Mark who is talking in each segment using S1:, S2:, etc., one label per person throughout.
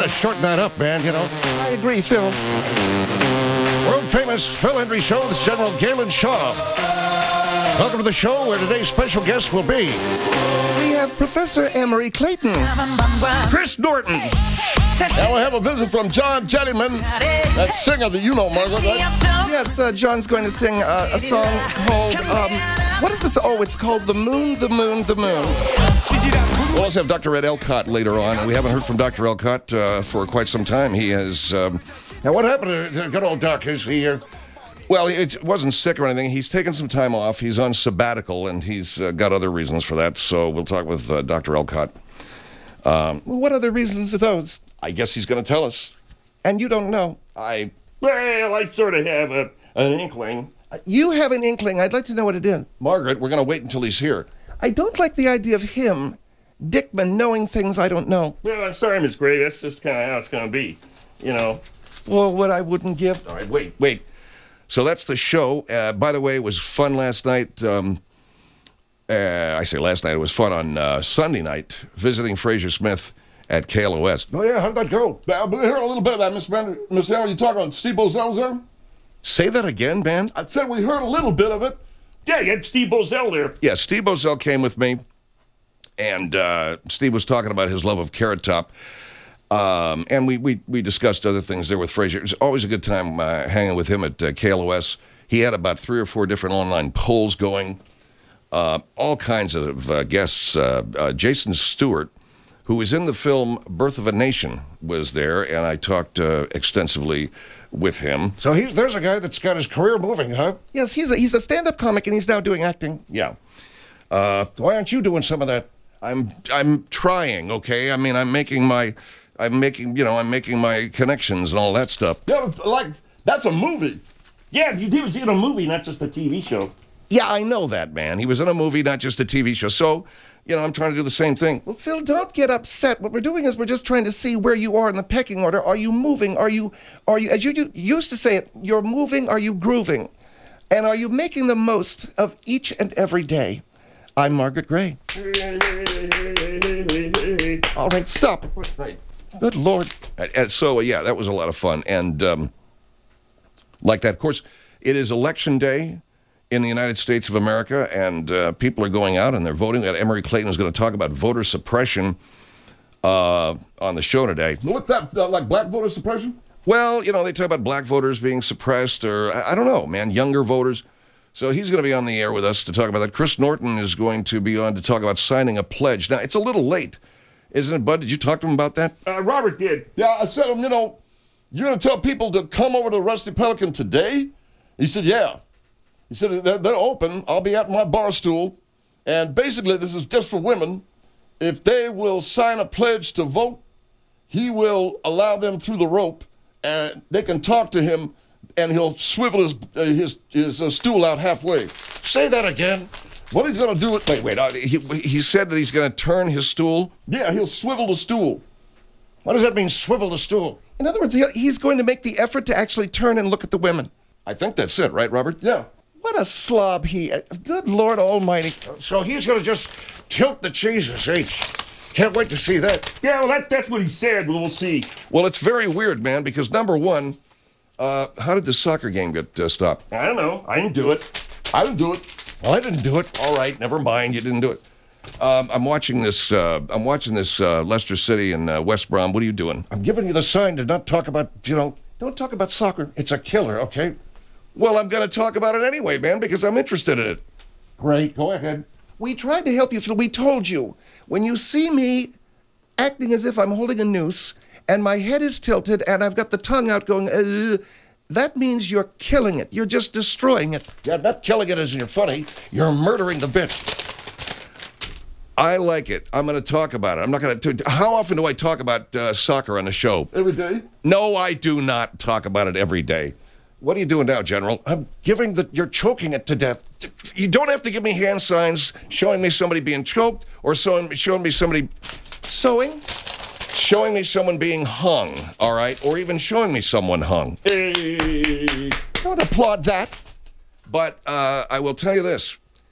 S1: to shorten that up, man, you know.
S2: I agree, Phil.
S1: World-famous Phil Hendry Show with General Galen Shaw. Welcome to the show where today's special guest will be
S2: We have Professor Emory Clayton.
S1: Chris Norton. Now we have a visit from John Jellyman, that singer that you know, Margaret, right?
S2: Yes, John's going to sing a song called, what is this? Oh, it's called The Moon, the Moon, the Moon.
S1: We'll also have Dr. Ed Elcott later on. We haven't heard from Dr. Elcott for quite some time. He has... now, what happened to good old Doc? Is he... well, it wasn't sick or anything. He's taken some time off. He's on sabbatical, and he's got other reasons for that. So we'll talk with Dr. Elcott.
S2: What other reasons are those?
S1: I guess he's going to tell us.
S2: And you don't know.
S1: I sort of have an inkling.
S2: You have an inkling. I'd like to know what it is.
S1: Margaret, we're going to wait until he's here.
S2: I don't like the idea of him, Dickman, knowing things I don't know.
S3: Well, I'm sorry, Miss Gray. That's just kind of how it's going to be, you know.
S2: Well, what I wouldn't give.
S1: All right, wait. So that's the show. By the way, it was fun last night. I say last night. It was fun on Sunday night, visiting Fraser Smith at KLOS.
S3: Oh, yeah, how'd that go? I heard a little bit of that, Miss Henry. You talking about Steve Bozell there?
S1: Say that again, man.
S3: I said we heard a little bit of it. Yeah, you had Steve Bozell there.
S1: Yeah, Steve Bozell came with me, and Steve was talking about his love of Carrot Top. And we discussed other things there with Fraser. It was always a good time hanging with him at KLOS. He had about 3 or 4 different online polls going, all kinds of guests. Jason Stewart, who was in the film Birth of a Nation, was there, and I talked extensively with him.
S3: So there's a guy that's got his career moving, huh?
S2: Yes, he's a stand-up comic, and he's now doing acting.
S1: Yeah.
S3: Why aren't you doing some of that?
S1: I'm trying, okay? I mean, I'm making my connections and all that stuff.
S3: Yeah, like, that's a movie. Yeah, he was in a movie, not just a TV show.
S1: Yeah, I know that, man. He was in a movie, not just a TV show. So, I'm trying to do the same thing.
S2: Well, Phil, don't get upset. What we're doing is we're just trying to see where you are in the pecking order. Are you moving? Are you, as you used to say it, you're moving, are you grooving? And are you making the most of each and every day? I'm Margaret Gray. All right, stop.
S1: Right.
S2: Good Lord.
S1: And so, that was a lot of fun. And like that, of course, it is Election Day in the United States of America, and people are going out and they're voting. Emory Clayton is going to talk about voter suppression on the show today.
S3: What's that, like black voter suppression?
S1: Well, they talk about black voters being suppressed, or I don't know, man, younger voters. So he's going to be on the air with us to talk about that. Chris Norton is going to be on to talk about signing a pledge. Now, it's a little late, isn't it, Bud? Did you talk to him about that?
S3: Robert did. Yeah, I said to him, you're going to tell people to come over to the Rusty Pelican today? He said, yeah. He said, they're open. I'll be at my bar stool. And basically, this is just for women. If they will sign a pledge to vote, he will allow them through the rope, and they can talk to him, and he'll swivel his stool out halfway.
S1: Say that again.
S3: What he's going to do...
S1: Wait. He said that he's going to turn his stool?
S3: Yeah, he'll swivel the stool.
S1: What does that mean, swivel the stool?
S2: In other words, he's going to make the effort to actually turn and look at the women.
S1: I think that's it, right, Robert?
S3: Yeah.
S2: What a slob he... Good Lord Almighty.
S1: So he's going to just tilt the cheeses, eh? Can't wait to see that.
S3: Yeah, well, that's what he said, but we'll see.
S1: Well, it's very weird, man, because number one, how did the soccer game get stopped?
S3: I don't know. I didn't do it. I didn't do it.
S1: Well, I didn't do it. All right, never mind. You didn't do it. I'm watching this Leicester City and West Brom. What are you doing?
S3: I'm giving you the sign to not talk about,
S2: don't talk about soccer.
S3: It's a killer, okay?
S1: Well, I'm going to talk about it anyway, man, because I'm interested in it.
S3: Great, go ahead.
S2: We tried to help you, Phil. We told you. When you see me acting as if I'm holding a noose, and my head is tilted, and I've got the tongue out going, that means you're killing it. You're just destroying it.
S3: Yeah, not killing it as you're funny. You're murdering the bit.
S1: I like it. I'm going to talk about it. I'm not going to... How often do I talk about soccer on the show?
S3: Every day?
S1: No, I do not talk about it every day. What are you doing now, General?
S3: I'm you're choking it to death.
S1: You don't have to give me hand signs showing me somebody being choked or showing me somebody...
S2: Sewing?
S1: Showing me someone being hung, all right? Or even showing me someone hung.
S3: Hey.
S2: Don't applaud that.
S1: But I will tell you this.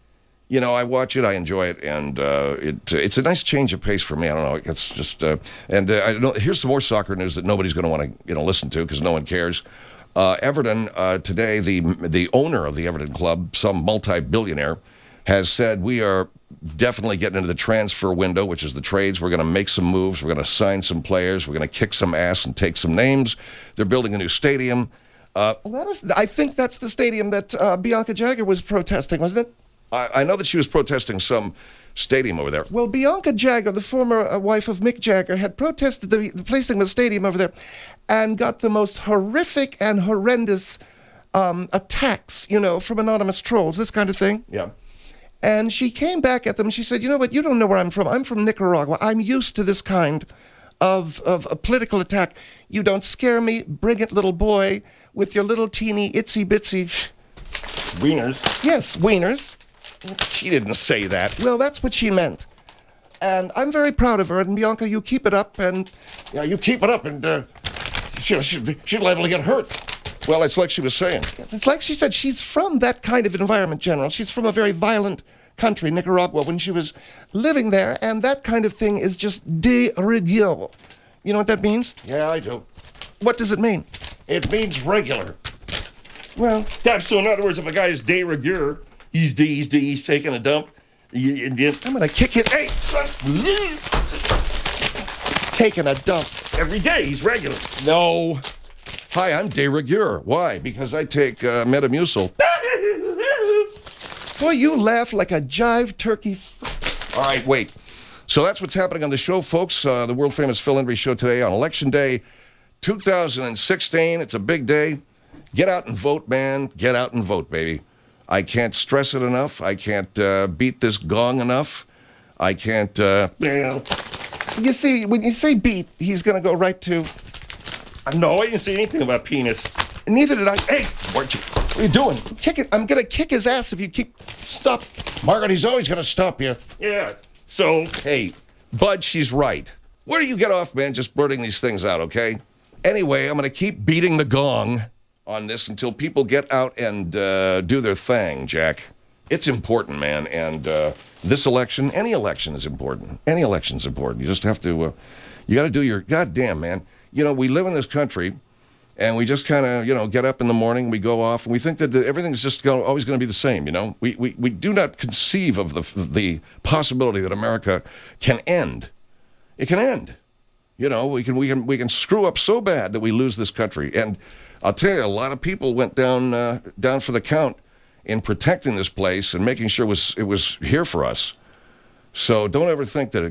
S1: you know, I watch it, I enjoy it, and it's a nice change of pace for me. I don't know. It's just, I know. Here's some more soccer news that nobody's going to want to, listen to because no one cares. Everton today, the owner of the Everton club, some multi-billionaire, has said we are definitely getting into the transfer window, which is the trades. We're going to make some moves. We're going to sign some players. We're going to kick some ass and take some names. They're building a new stadium.
S2: I think that's the stadium that Bianca Jagger was protesting, wasn't it?
S1: I know that she was protesting some stadium over there.
S2: Well, Bianca Jagger, the former wife of Mick Jagger, had protested the placing of the stadium over there and got the most horrific and horrendous attacks, from anonymous trolls, this kind of thing.
S1: Yeah.
S2: And she came back at them and she said, you know what, you don't know where I'm from. I'm from Nicaragua. I'm used to this kind of a political attack. You don't scare me. Bring it, little boy, with your little teeny itsy-bitsy...
S3: Wieners.
S2: Yes, wieners.
S1: She didn't say that.
S2: Well, that's what she meant. And I'm very proud of her. And Bianca, you keep it up. And
S3: You keep it up, and she's liable to get hurt.
S1: Well, it's like she was saying.
S2: it's like she said, she's from that kind of environment, General. She's from a very violent country, Nicaragua, when she was living there. And that kind of thing is just de rigueur. You know what that means?
S3: Yeah, I do.
S2: What does it mean?
S3: It means regular.
S2: Well,
S3: So in other words, if a guy is de rigueur, he's taking a dump.
S2: I'm going to kick it.
S3: Hey, son,
S2: Taking a dump.
S3: every day he's regular.
S1: No. Hi, I'm de rigueur. Why? Because I take Metamucil.
S2: Boy, you laugh like a jive turkey.
S1: All right, wait. So that's what's happening on the show, folks. The world-famous Phil Hendry show today on Election Day 2016. It's a big day. Get out and vote, man. Get out and vote, baby. I can't stress it enough. I can't beat this gong enough. I can't...
S2: You see, when you say beat, he's going to go right to...
S3: No, I didn't say anything about penis.
S2: Neither did I. Hey,
S1: What are you doing?
S2: kick it. I'm going to kick his ass if you keep... Stop.
S3: Margaret, he's always going to stop you. Yeah. So,
S1: Hey, Bud, she's right. Where do you get off, man, just blurting these things out, okay? Anyway, I'm going to keep beating the gong on this until people get out and do their thing, Jack. It's important, man, and this election, any election is important. Any election is important. You just have to, you got to do your, goddamn, man. We live in this country, and we just kind of, get up in the morning, we go off, and we think that everything's just always going to be the same, We do not conceive of the possibility that America can end. It can end. We can screw up so bad that we lose this country. And I'll tell you, a lot of people went down for the count in protecting this place and making sure it was here for us. So don't ever think that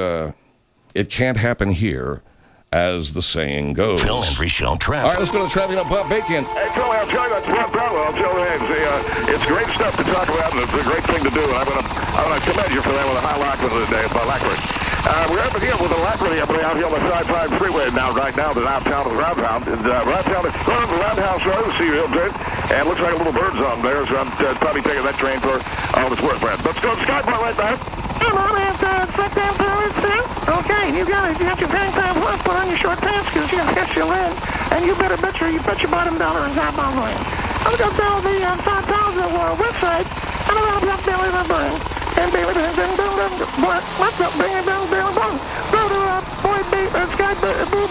S1: it can't happen here, as the saying goes.
S4: Phil Hendry Show
S1: All
S4: traffic.
S1: right, let's go to the traffic now. Bob Bacon.
S5: Hey, Philly, I'll tell you about Brett Brownwell. I'll tell you, it's great stuff to talk about, and it's a great thing to do. And I'm gonna commend you for that with a high alacrity today, alacrity. We're up here with alacrity out here on the Side 5 Freeway right now, the downtown of the Roundhouse. Roundtown, going to the Roundhouse Road, see you, Hillton, and it looks like a little bird's on there, so I'm probably taking that train for all it's worth, Brad. Let's go to Skyport right now.
S6: Hey, Mom, I have to flip down toilets too? Okay, you got it. You got your pants on, put on your short pants, because you're going to catch your lid. And you better bet you put your bottom dollar in top on land. I'm going to tell the 5,000 website, and I'm going to block Billy the Burn. And Billy the Burn, what's up, Billy the Burn? Go to Boy Skype,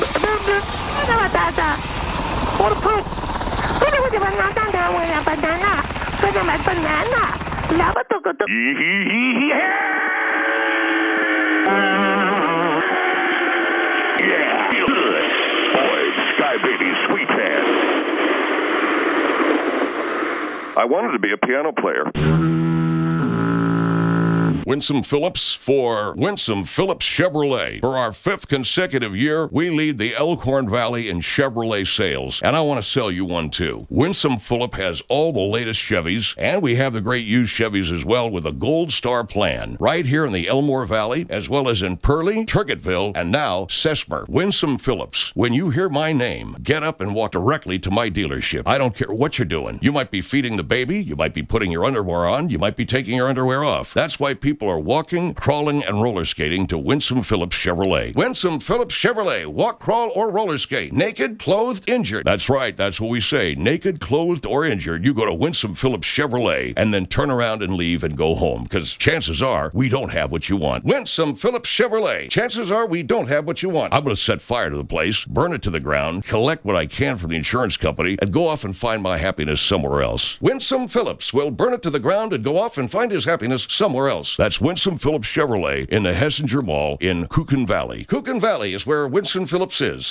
S6: what a poop. What do you want to do with a banana? With a banana. Lava to go to.
S5: Yeah, feel good. Boy, Sky Baby, sweet hand. I wanted to be a piano player.
S1: Winsome Phillips for Winsome Phillips Chevrolet. For our 5th consecutive year, we lead the Elkhorn Valley in Chevrolet sales, and I want to sell you one too. Winsome Phillips has all the latest Chevys, and we have the great used Chevys as well with a Gold Star plan. Right here in the Elmore Valley, as well as in Pearlie, Turgettville, and now Sesmer. Winsome Phillips. When you hear my name, get up and walk directly to my dealership. I don't care what you're doing. You might be feeding the baby, you might be putting your underwear on, you might be taking your underwear off. That's why people people are walking, crawling, and roller skating to Winsome Phillips Chevrolet. Winsome Phillips Chevrolet. Walk, crawl, or roller skate. Naked, clothed, injured. That's right. That's what we say. Naked, clothed, or injured. You go to Winsome Phillips Chevrolet and then turn around and leave and go home, because chances are we don't have what you want. Winsome Phillips Chevrolet. Chances are we don't have what you want. I'm going to set fire to the place, burn it to the ground, collect what I can from the insurance company, and go off and find my happiness somewhere else. Winsome Phillips will burn it to the ground and go off and find his happiness somewhere else. That's Winsome Phillips Chevrolet in the Hessinger Mall in Kukan Valley. Kukan Valley is where Winsome Phillips is.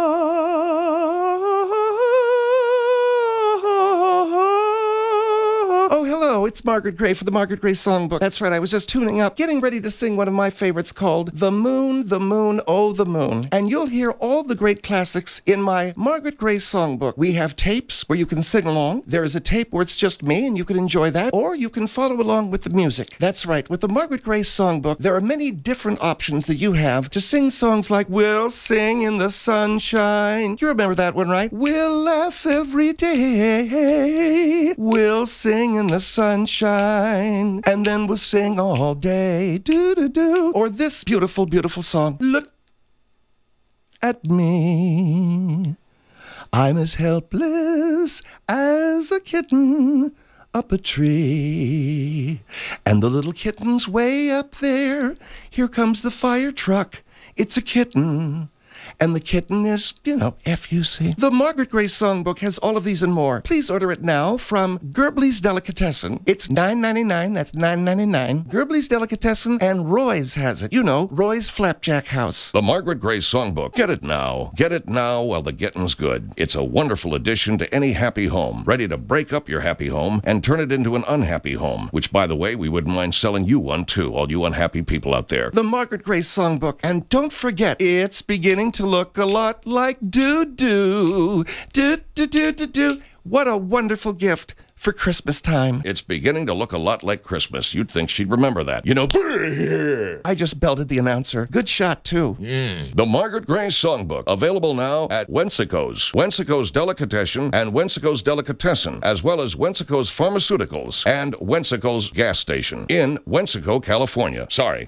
S2: Oh, hello, it's Margaret Gray for the Margaret Gray Songbook. That's right, I was just tuning up, getting ready to sing one of my favorites called The Moon, Oh the Moon. And you'll hear all the great classics in my Margaret Gray Songbook. We have tapes where you can sing along. There is a tape where it's just me and you can enjoy that, or you can follow along with the music. That's right, with the Margaret Gray Songbook, there are many different options that you have to sing songs like We'll Sing in the Sunshine. You remember that one, right? We'll laugh every day. We'll sing in the sunshine, and then we'll sing all day. Do-do-do. Or this beautiful, beautiful song. Look at me. I'm as helpless as a kitten up a tree. And the little kitten's way up there. Here comes the fire truck. It's a kitten. And the kitten is, F-U-C. The Margaret Gray Songbook has all of these and more. Please order it now from Gerbley's Delicatessen. It's $9.99. That's $9.99. Gerbley's Delicatessen, and Roy's has it. Roy's Flapjack House.
S1: The Margaret Gray Songbook. Get it now. Get it now while the getting's good. It's a wonderful addition to any happy home, ready to break up your happy home and turn it into an unhappy home, which, by the way, we wouldn't mind selling you one, too, all you unhappy people out there.
S2: The Margaret Gray Songbook. And don't forget, it's beginning to look a lot like doo-doo. Do-do-do-do-do. What a wonderful gift for Christmas time.
S1: It's beginning to look a lot like Christmas. You'd think she'd remember that.
S2: I just belted the announcer. Good shot, too.
S1: The Margaret Gray Songbook. Available now at Wensico's, Wensico's Delicatessen, and Wensico's Delicatessen, as well as Wensico's Pharmaceuticals and Wensico's Gas Station in Wensico, California. Sorry.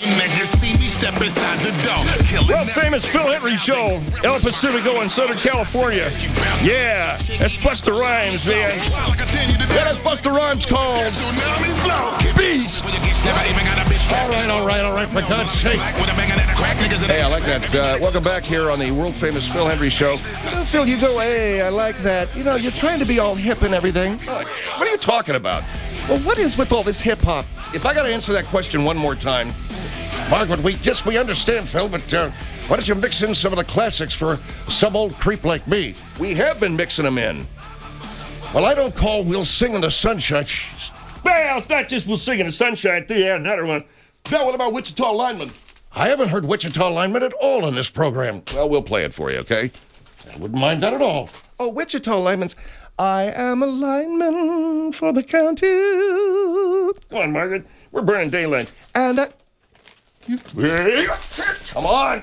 S3: World famous Phil Henry Show, El Pacifico in Southern California. Yeah, that's Busta Rhymes, man. Yeah, that's Busta Rhymes called Beast. All right, for God's sake.
S1: Hey, I like that. Welcome back here on the world famous Phil Henry Show.
S2: Phil, you go, hey, I like that. You're trying to be all hip and everything.
S1: What are you talking about?
S2: Well, what is with all this hip-hop?
S1: If I got to answer that question one more time,
S3: Margaret, we understand, Phil, but why don't you mix in some of the classics for some old creep like me?
S1: we have been mixing them in.
S3: Well, I don't call We'll Sing in the Sunshine.
S4: Well, it's not just We'll Sing in the Sunshine, too. Yeah, another one.
S3: Now, what about Wichita Lineman? I haven't heard Wichita Lineman at all in this program.
S1: Well, we'll play it for you, okay?
S3: I wouldn't mind that at all.
S2: Oh, Wichita lineman's, I am a lineman for the county.
S4: Come on, Margaret. We're burning daylight.
S2: And
S1: Come on.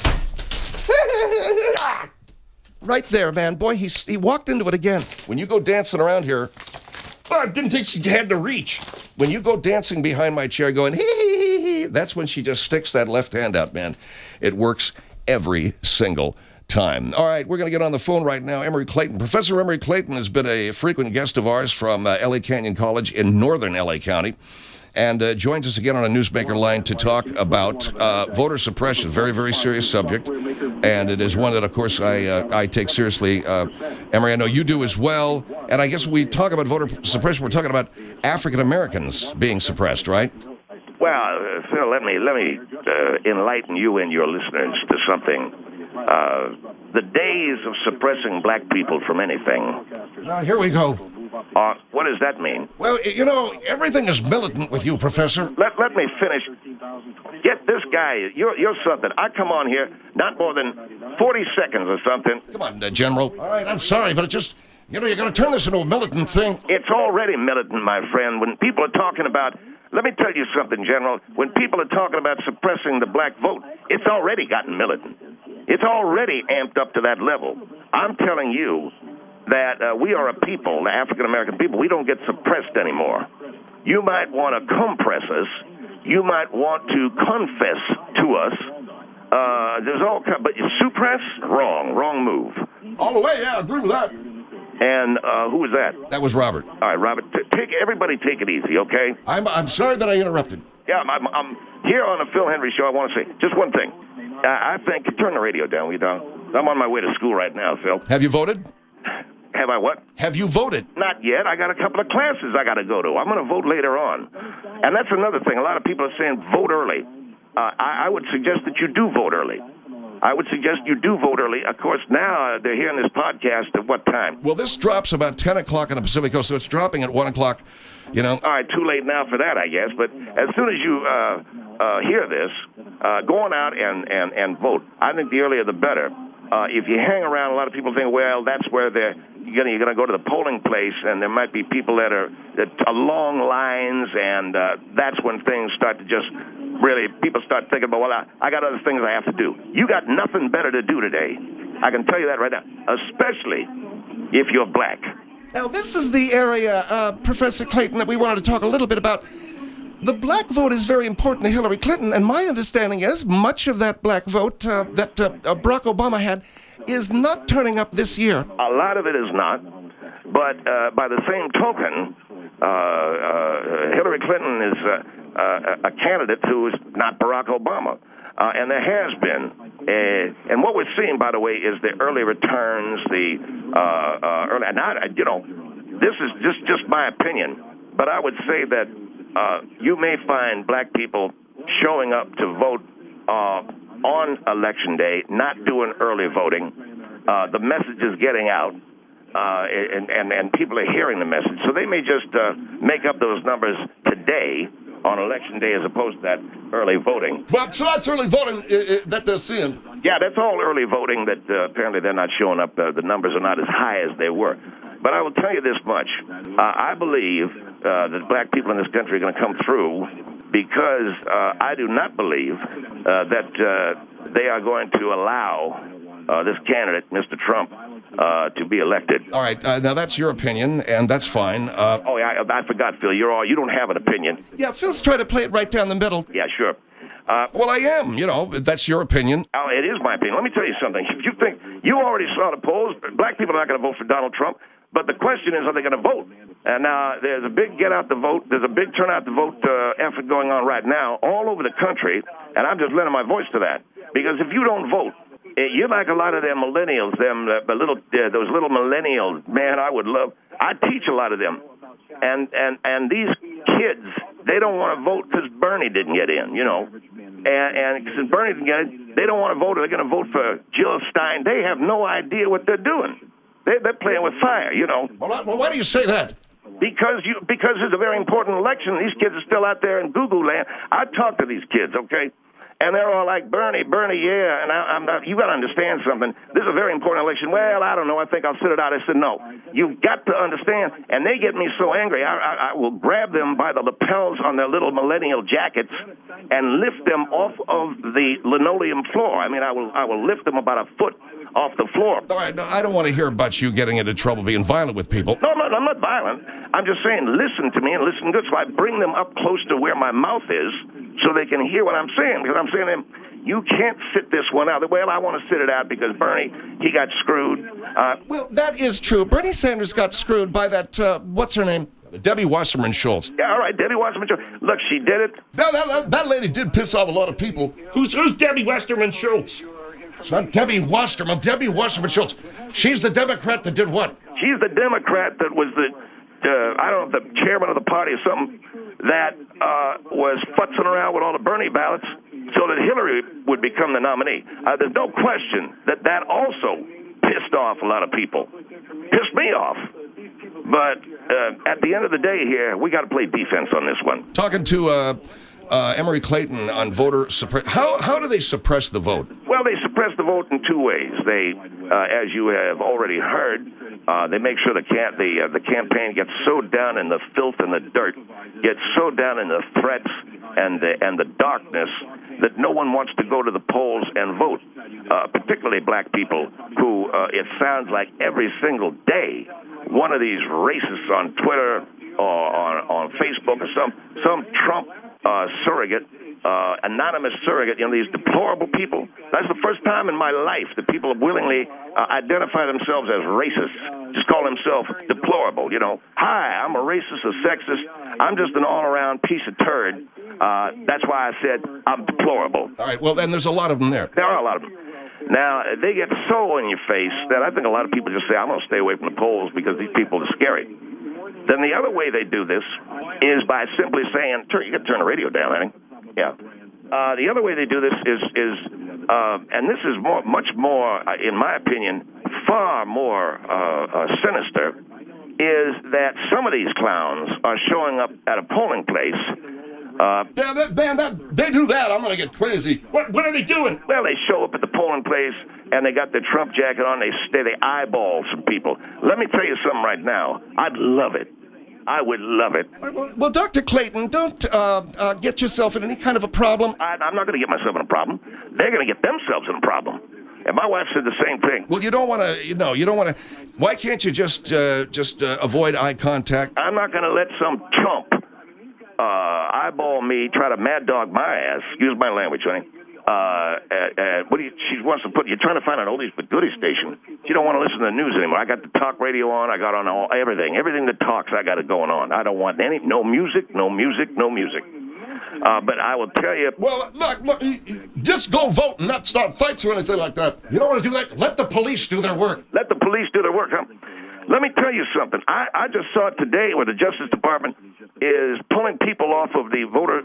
S2: right there, man. Boy, he walked into it again.
S1: When you go dancing around here,
S4: Oh, I didn't think she had the reach.
S1: when you go dancing behind my chair going, hee, hee, hee, hee, that's when she just sticks that left hand out, man. It works every single time. All right, we're going to get on the phone right now. Emory Clayton. Professor Emory Clayton has been a frequent guest of ours from LA Canyon College in northern LA County, and joins us again on a Newsmaker line to talk about voter suppression. Very, very serious subject, and it is one that, of course, I take seriously. Emory, I know you do as well, and I guess when we talk about voter suppression, we're talking about African Americans being suppressed, right?
S5: Well, Phil, let me enlighten you and your listeners to something. The days of suppressing black people from anything.
S3: Now, here we go.
S5: What does that mean?
S3: Well, everything is militant with you, Professor.
S5: Let me finish. Get this guy. You're something. I come on here not more than 40 seconds or something.
S1: Come on, General.
S3: All right, I'm sorry, but it just, you're going to turn this into a militant thing.
S5: It's already militant, my friend. When people are talking about, let me tell you something, General. When people are talking about suppressing the black vote, it's already gotten militant. It's already amped up to that level. I'm telling you that we are a people, the African-American people, we don't get suppressed anymore. You might want to compress us, you might want to confess to us. There's all kind, but suppress, wrong move.
S3: All the way, yeah, I agree with that.
S5: And who was that?
S1: That was Robert.
S5: All right, Robert, everybody take it easy, okay?
S3: I'm sorry that I interrupted.
S5: Yeah, I'm here on the Phil Henry Show. I want to say just one thing. I think, turn the radio down, will you, Don? I'm on my way to school right now, Phil.
S1: Have you voted?
S5: Have I what?
S1: Have you voted?
S5: Not yet. I got a couple of classes I got to go to. I'm going to vote later on. And that's another thing. A lot of people are saying vote early. I would suggest that you do vote early. I would suggest you do vote early. Of course, now they're hearing this podcast at what time?
S1: Well, this drops about 10 o'clock on the Pacific Coast, so it's dropping at 1 o'clock, you know.
S5: All right, too late now for that, I guess. But as soon as you hear this, go on out and vote. I think the earlier the better. If you hang around, a lot of people think, well, that's where you're gonna go to the polling place, and there might be people that are long lines, and that's when things start to just really, people start thinking about, well, I got other things I have to do. You got nothing better to do today. I can tell you that right now, especially if you're black.
S2: Now, this is the area, Professor Clayton, that we wanted to talk a little bit about. The black vote is very important to Hillary Clinton, and my understanding is much of that black vote that Barack Obama had is not turning up this year.
S5: A lot of it is not, but by the same token, Hillary Clinton is a candidate who is not Barack Obama. And there has been, and what we're seeing, by the way, is the early returns, the early, and this is just my opinion, but I would say that you may find black people showing up to vote on Election Day, not doing early voting. The message is getting out, and people are hearing the message. So they may just make up those numbers today on Election Day as opposed to that early voting.
S3: But so that's early voting that they're seeing.
S5: Yeah, that's all early voting that apparently they're not showing up. The numbers are not as high as they were. But I will tell you this much. I believe that black people in this country are going to come through because I do not believe that they are going to allow this candidate, Mr. Trump, to be elected.
S1: All right, now that's your opinion, and that's fine.
S5: Oh, yeah, I forgot, Phil. You don't have an opinion.
S2: Yeah, Phil's trying to play it right down the middle.
S5: Yeah, sure.
S1: Well, I am. That's your opinion.
S5: Oh, it is my opinion. Let me tell you something. If you think you already saw the polls, black people are not going to vote for Donald Trump. But the question is, are they going to vote? And now there's a big get out the vote. There's a big turnout to vote effort going on right now all over the country. And I'm just lending my voice to that. Because if you don't vote, you're like a lot of them millennials, those little millennials. Man, I teach a lot of them. And these kids, they don't want to vote because Bernie didn't get in, And since Bernie didn't get in, they don't want to vote. They're going to vote for Jill Stein. They have no idea what they're doing. They're playing with fire,
S1: Well, why do you say that?
S5: Because it's a very important election. These kids are still out there in Google land. I talk to these kids, okay? And they're all like, Bernie, yeah. And I'm not, you got to understand something. This is a very important election. Well, I don't know. I think I'll sit it out. I said, no. You've got to understand. And they get me so angry. I will grab them by the lapels on their little millennial jackets and lift them off of the linoleum floor. I mean, I will lift them about a foot off the floor.
S1: All right, no, I don't want to hear about you getting into trouble being violent with people.
S5: No, I'm not violent. I'm just saying listen to me and listen good. So I bring them up close to where my mouth is so they can hear what I'm saying. Because I'm saying to them, you can't sit this one out. Well, I want to sit it out because Bernie, he got screwed.
S2: Well, that is true. Bernie Sanders got screwed by that, what's her name?
S1: Debbie Wasserman Schultz.
S5: Yeah, all right, Debbie Wasserman Schultz. Look, she did it.
S3: Now, that lady did piss off a lot of people.
S4: Who's Debbie Westerman Schultz?
S1: It's not Debbie Wasserman. Debbie Wasserman Schultz. She's the Democrat that did what?
S5: She's the Democrat that was I don't know, the chairman of the party or something, that was futzing around with all the Bernie ballots so that Hillary would become the nominee. There's no question that also pissed off a lot of people. Pissed me off. But at the end of the day here, we got to play defense on this one.
S1: Talking to Emory Clayton on voter suppression. How do they suppress the vote?
S5: Well, they suppress the vote in two ways. They, as you have already heard, they make sure the campaign gets so down in the filth and the dirt, gets so down in the threats and the darkness that no one wants to go to the polls and vote, particularly black people who it sounds like every single day one of these racists on Twitter or on Facebook or some Trump surrogate, anonymous surrogate, these deplorable people. That's the first time in my life that people have willingly identify themselves as racist. Just call themselves deplorable, Hi, I'm a racist, a sexist. I'm just an all-around piece of turd. That's why I said I'm deplorable.
S1: All right, well, then there's a lot of them there.
S5: There are a lot of them. Now, they get so in your face that I think a lot of people just say, I'm going to stay away from the polls because these people are scary. Then the other way they do this is by simply saying, you got to turn the radio down, honey. Yeah. The other way they do this is and this is much more, in my opinion, far more sinister, is that some of these clowns are showing up at a polling place.
S3: They do that. I'm going to get crazy.
S4: What are they doing?
S5: Well, they show up at the polling place, and they got their Trump jacket on. They eyeball some people. Let me tell you something right now. I'd love it. I would love it.
S2: Well, Dr. Clayton, don't get yourself in any kind of a problem.
S5: I'm not going to get myself in a problem. They're going to get themselves in a problem. And my wife said the same thing.
S1: Well, you don't want to, you don't want to. Why can't you just avoid eye contact?
S5: I'm not going to let some chump eyeball me, try to mad dog my ass. Excuse my language, honey. She wants to put. You're trying to find an oldies but goodies station. She don't want to listen to the news anymore. I got the talk radio on. I got on everything that talks. I got it going on. I don't want no music. But I will tell you.
S3: Well, look, just go vote and not start fights or anything like that.
S1: You don't want to do that. Let the police do their work.
S5: Let the police do their work, huh? Let me tell you something. I just saw it today where the Justice Department is pulling people off of the voter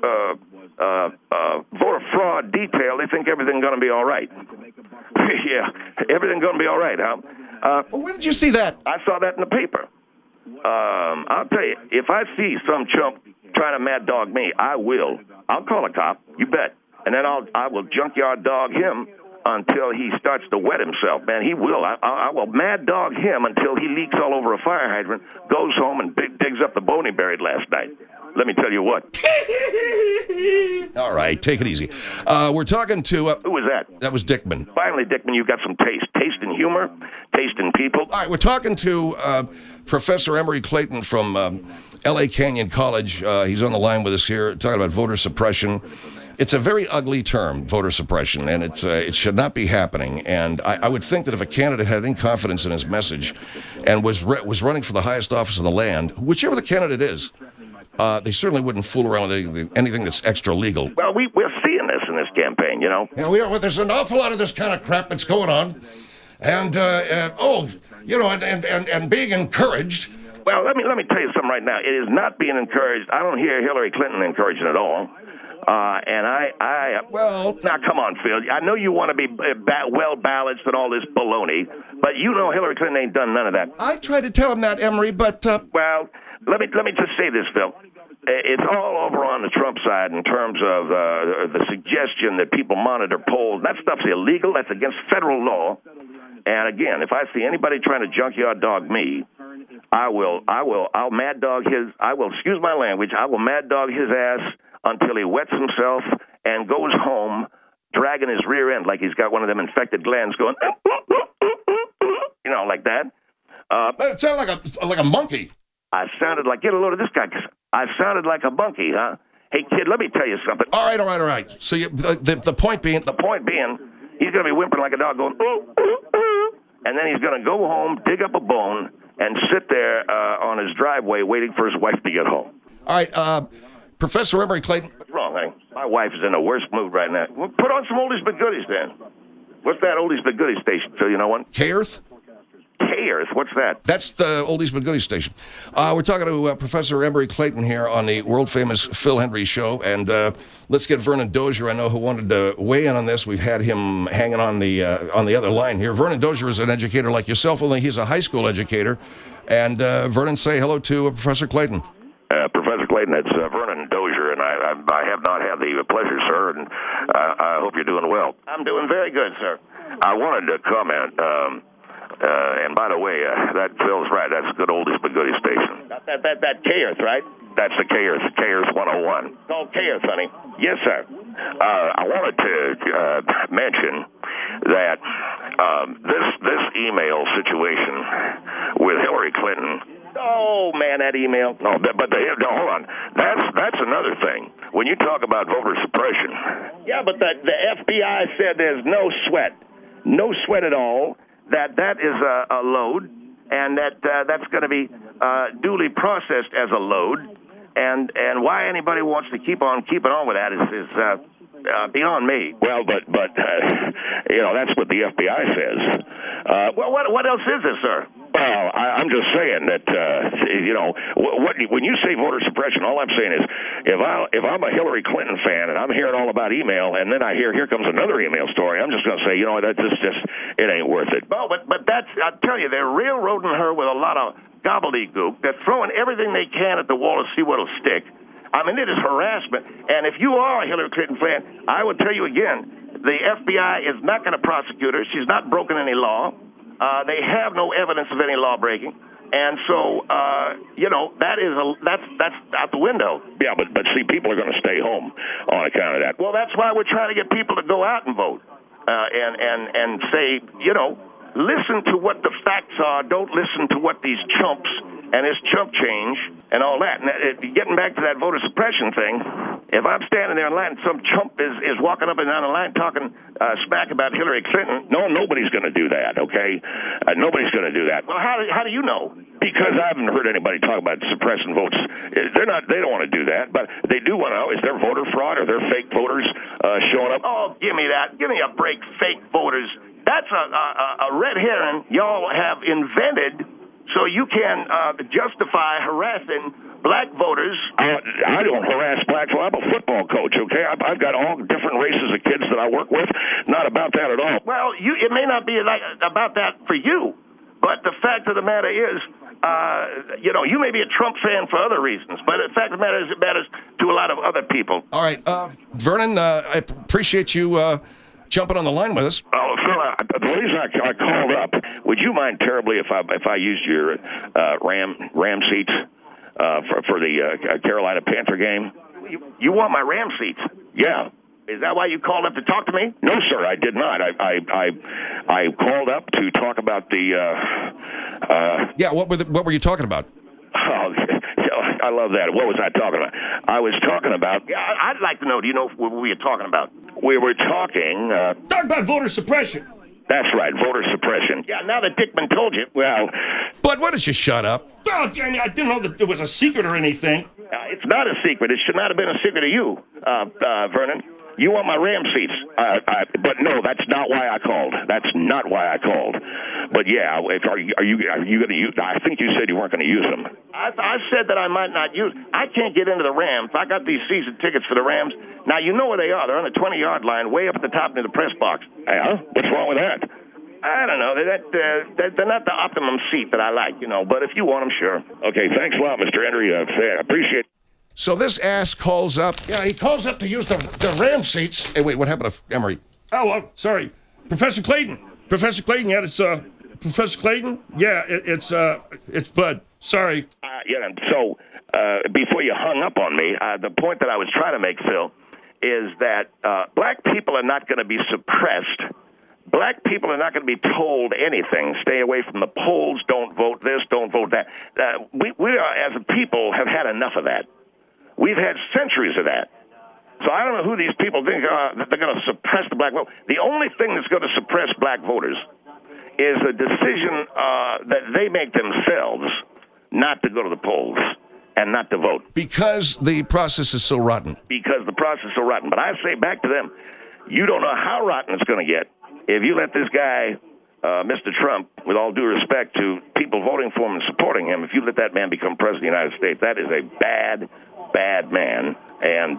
S5: fraud detail. They think everything's going to be all right. Yeah, everything's going to be all right, huh?
S2: Well, when did you see that?
S5: I saw that in the paper. I'll tell you, if I see some chump trying to mad dog me, I'll call a cop, you bet. And then I will junkyard dog him until he starts to wet himself. Man, he will. I will mad dog him until he leaks all over a fire hydrant, goes home and digs up the bone he buried last night. Let me tell you what.
S1: All right, take it easy. We're talking to...
S5: Who was that?
S1: That was Dickman.
S5: Finally, Dickman, you've got some taste. Taste in humor, taste in people.
S1: All right, we're talking to Professor Emory Clayton from L.A. Canyon College. He's on the line with us here, talking about voter suppression. It's a very ugly term, voter suppression, and it should not be happening. And I would think that if a candidate had any confidence in his message and was running for the highest office in the land, whichever the candidate is, they certainly wouldn't fool around with anything that's extra legal.
S5: Well, we're seeing this in this campaign,
S1: Yeah, we are. Well, there's an awful lot of this kind of crap that's going on, and being encouraged.
S5: Well, let me tell you something right now. It is not being encouraged. I don't hear Hillary Clinton encouraging it at all. Now come on, Phil. I know you want to be well balanced and all this baloney, but Hillary Clinton ain't done none of that.
S2: I tried to tell him that, Emory, but
S5: well, let me just say this, Phil. It's all over on the Trump side in terms of the suggestion that people monitor polls. That stuff's illegal. That's against federal law. And again, if I see anybody trying to junkyard dog me, I'll mad dog his. Excuse my language. I will mad dog his ass until he wets himself and goes home, dragging his rear end like he's got one of them infected glands going, like that.
S3: It sounded like a monkey.
S5: I sounded like, get a load of this guy. I sounded like a monkey, huh? Hey, kid, let me tell you something.
S1: All right. So the point being...
S5: The point being, he's going to be whimpering like a dog going, and then he's going to go home, dig up a bone, and sit there on his driveway waiting for his wife to get home.
S1: All right, Professor Emory Clayton.
S5: What's wrong, honey? My wife is in the worst mood right now. Well, put on some oldies but goodies, then. What's that oldies but goodies station, Phil? You know what?
S1: K-Earth?
S5: K-Earth? What's that?
S1: That's the oldies but goodies station. We're talking to Professor Emory Clayton here on the world-famous Phil Hendrie Show, and let's get Vernon Dozier, I know, who wanted to weigh in on this. We've had him hanging on the other line here. Vernon Dozier is an educator like yourself, only he's a high school educator. And Vernon, say hello to Professor Clayton.
S5: Professor Clayton, it's Vernon Dozier, and I have not had the pleasure, sir, and I hope you're doing well. I'm doing very good, sir. I wanted to comment, and by the way, that Phil's right. That's a good oldies but goodies station. That K-Earth, right? That's the K-Earth 101. It's called K-Earth, honey. Yes, sir. I wanted to mention that this email situation with Hillary Clinton Oh man, that email. No, no, hold on. That's another thing. When you talk about voter suppression. Yeah, but the FBI said there's no sweat at all. That is a load, and that's going to be duly processed as a load. And why anybody wants to keep on keeping on with that is beyond me. Well, but that's what the FBI says. Well, what else is there, sir? Well, I'm just saying that when you say voter suppression, all I'm saying is if I'm a Hillary Clinton fan and I'm hearing all about email, and then I hear here comes another email story, I'm just going to say, that's just it ain't worth it. Well, but that's I tell you, they're railroading her with a lot of gobbledygook. They're throwing everything they can at the wall to see what'll stick. I mean, it is harassment. And if you are a Hillary Clinton fan, I will tell you again, the FBI is not going to prosecute her. She's not broken any law. They have no evidence of any law breaking. And so, that's out the window. Yeah, but see, people are going to stay home on account of that. Well, that's why we're trying to get people to go out and vote and say, listen to what the facts are. Don't listen to what these chumps and this chump change and all that. And getting back to that voter suppression thing, if I'm standing there in line and some chump is walking up and down the line talking smack about Hillary Clinton, nobody's going to do that, okay? Nobody's going to do that. Well, how do you know? Because I haven't heard anybody talk about suppressing votes. They don't want to do that, but they do want to know, is there voter fraud? Are there fake voters showing up? Oh, give me that. Give me a break, fake voters. That's a red herring y'all have invented so you can justify harassing black voters. I don't harass blacks. Well, I'm a football coach, okay? I've got all different races of kids that I work with. Not about that at all. Well, it may not be about that for you, but the fact of the matter is, you may be a Trump fan for other reasons, but the fact of the matter is it matters to a lot of other people.
S1: All right, Vernon, I appreciate you jumping on the line with us.
S5: Oh, fella, the reason I called up, would you mind terribly if I used your Ram seats for the Carolina Panther game? You want my Ram seats? Yeah. Is that why you called up to talk to me? No, sir, I did not. I called up to talk about the.
S1: Yeah, what were you talking about?
S5: Oh, I love that. What was I talking about? I was talking about. Yeah, I'd like to know. Do you know what we were talking about? We were talking.
S4: Talk about voter suppression.
S5: That's right, voter suppression. Yeah, now that Dickman told you. Well.
S1: But why don't you shut up?
S4: Well, I didn't know that it was a secret or anything.
S5: It's not a secret. It should not have been a secret to you, Vernon. You want my Ram seats. But no, that's not why I called. That's not why I called. But yeah, are you going to use? I think you said you weren't going to use them. I said that I might not use. I can't get into the Rams. I got these season tickets for the Rams. Now you know where they are. They're on the 20-yard line, way up at the top near the press box. Yeah, what's wrong with that? I don't know. They're not the optimum seat that I like, But if you want them, sure. Okay, thanks a lot, Mr. Henry. I appreciate it.
S1: So this ass calls up. Yeah, he calls up to use the Ram seats. Hey, wait, what happened to Emery?
S4: Oh, sorry. Professor Clayton. Yeah, it's Professor Clayton? Yeah, it's Bud. Sorry.
S5: So before you hung up on me, the point that I was trying to make, Phil, is that black people are not going to be suppressed. Black people are not going to be told anything. Stay away from the polls. Don't vote this. Don't vote that. We are, as a people, have had enough of that. We've had centuries of that. So I don't know who these people think that they're going to suppress the black vote. The only thing that's going to suppress black voters is a decision that they make themselves not to go to the polls and not to vote.
S1: Because the process is so rotten.
S5: Because the process is so rotten. But I say back to them, you don't know how rotten it's going to get if you let this guy, Mr. Trump, with all due respect to people voting for him and supporting him, if you let that man become president of the United States, that is a bad man. And,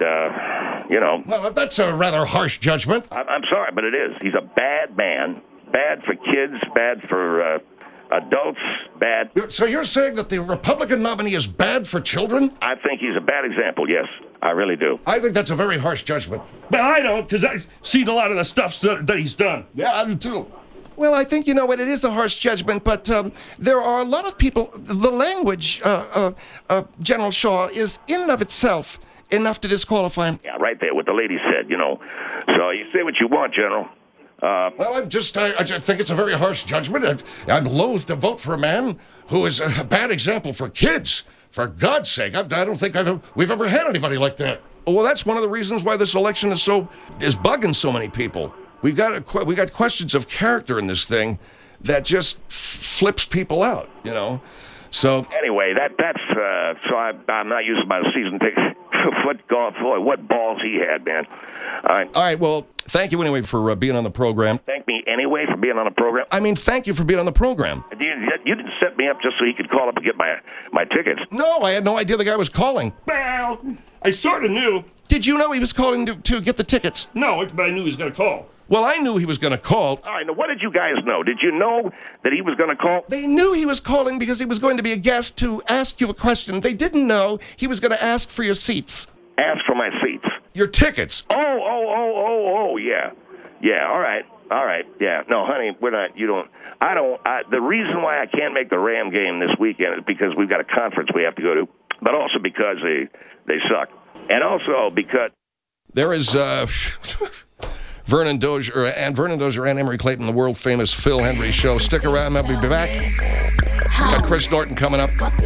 S1: Well, that's a rather harsh judgment.
S5: I'm sorry, but it is. He's a bad man. Bad for kids, bad for adults, bad.
S1: So you're saying that the Republican nominee is bad for children?
S5: I think he's a bad example, yes. I really do.
S1: I think that's a very harsh judgment.
S4: But I don't, because I've seen a lot of the stuff that he's done.
S3: Yeah, I do too.
S2: Well, I think, it is a harsh judgment, but there are a lot of people, the language, General Shaw, is in and of itself enough to disqualify him.
S5: Yeah, right there, what the lady said, So you say what you want, General,
S1: Well, I just think it's a very harsh judgment. I'm loath to vote for a man who is a bad example for kids. For God's sake, I don't think we've ever had anybody like that. Well, that's one of the reasons why this election is bugging so many people. We got questions of character in this thing that just flips people out, you know. So
S5: anyway, that's so I'm not using my season ticket. What balls he had, man.
S1: All right, well, thank you anyway for being on the program.
S5: Thank me anyway for being on the program?
S1: I mean, thank you for being on the program.
S5: You didn't set me up just so he could call up and get my tickets.
S1: No, I had no idea the guy was calling.
S4: Well, I sort of knew.
S2: Did you know he was calling to get the tickets?
S4: No, but I knew he was going to call.
S1: Well, I knew he was going to call.
S5: All right, now what did you guys know? Did you know that he was going to call?
S2: They knew he was calling because he was going to be a guest to ask you a question. They didn't know he was going to ask for your seats.
S5: Ask for my seats.
S1: Your tickets.
S5: Oh, yeah. Yeah, all right, yeah. No, honey, the reason why I can't make the Ram game this weekend is because we've got a conference we have to go to, but also because they suck. And also because...
S1: There is Vernon Dozier and Emery Clayton, the world-famous Phil Hendrie Show. Stick around, I'll be back. Got Chris Norton coming up. And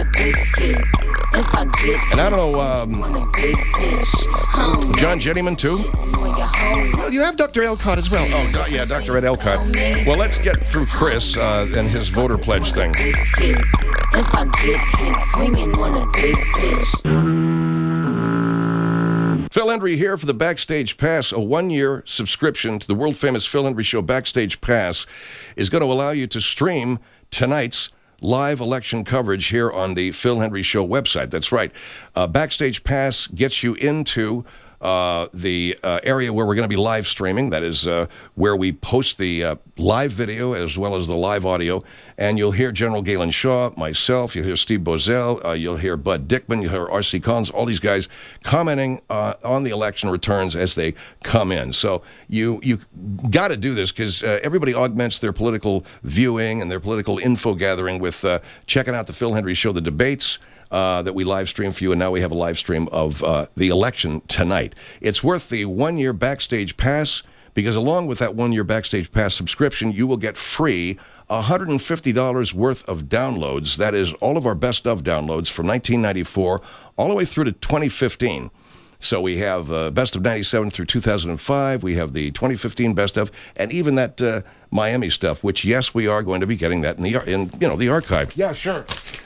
S1: I don't know, John Jennyman, too?
S2: Well, you have Dr. Elcott as well.
S1: Oh, yeah, Dr. Ed Elcott. Well, let's get through Chris and his voter pledge thing.
S7: If I get hit swinging on a big bitch.
S1: Phil Hendrie here for the Backstage Pass. A one-year subscription to the world-famous Phil Hendrie Show Backstage Pass is going to allow you to stream tonight's live election coverage here on the Phil Hendrie Show website. That's right. Backstage Pass gets you into the area where we're going to be live streaming. That is where we post the live video as well as the live audio. And you'll hear General Galen Shaw, myself, you'll hear Steve Bozell, you'll hear Bud Dickman, you'll hear R.C. Collins, all these guys commenting on the election returns as they come in. So you got to do this because everybody augments their political viewing and their political info gathering with checking out the Phil Hendrie Show, the debates, that we live stream for you, and now we have a live stream of the election tonight. It's worth the one-year Backstage Pass because along with that one-year Backstage Pass subscription, you will get free $150 worth of downloads. That is all of our best of downloads from 1994 all the way through to 2015. So we have best of 97 through 2005. We have the 2015 best of, and even that Miami stuff, which yes, we are going to be getting that in the archive.
S2: Yeah, sure.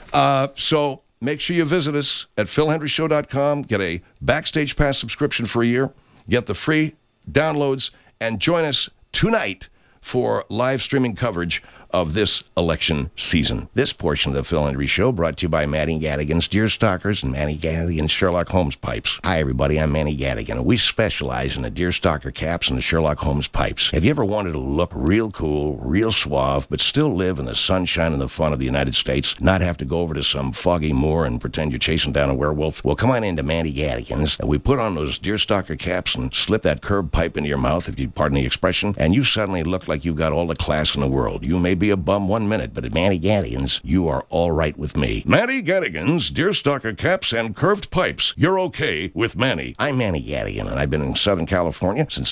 S1: So make sure you visit us at philhendrieshow.com, get a Backstage Pass subscription for a year, get the free downloads, and join us tonight for live streaming coverage of this election season. This portion of the Phil Hendrie Show brought to you by Manny Gadigan's Deer Stalkers and Manny Gadigan's Sherlock Holmes Pipes. Hi, everybody. I'm Manny Gadigan, and we specialize in the Deer Stalker caps and the Sherlock Holmes pipes. Have you ever wanted to look real cool, real suave, but still live in the sunshine and the fun of the United States, not have to go over to some foggy moor and pretend you're chasing down a werewolf? Well, come on into Manny Gadigan's, and we put on those Deer Stalker caps and slip that curved pipe into your mouth, if you pardon the expression, and you suddenly look like you've got all the class in the world. You may be a bum 1 minute, but at Manny Gadigan's, you are all right with me. Manny Gadigan's Deer Stalker caps and curved pipes. You're okay with Manny. I'm Manny Gadigan, and I've been in Southern California since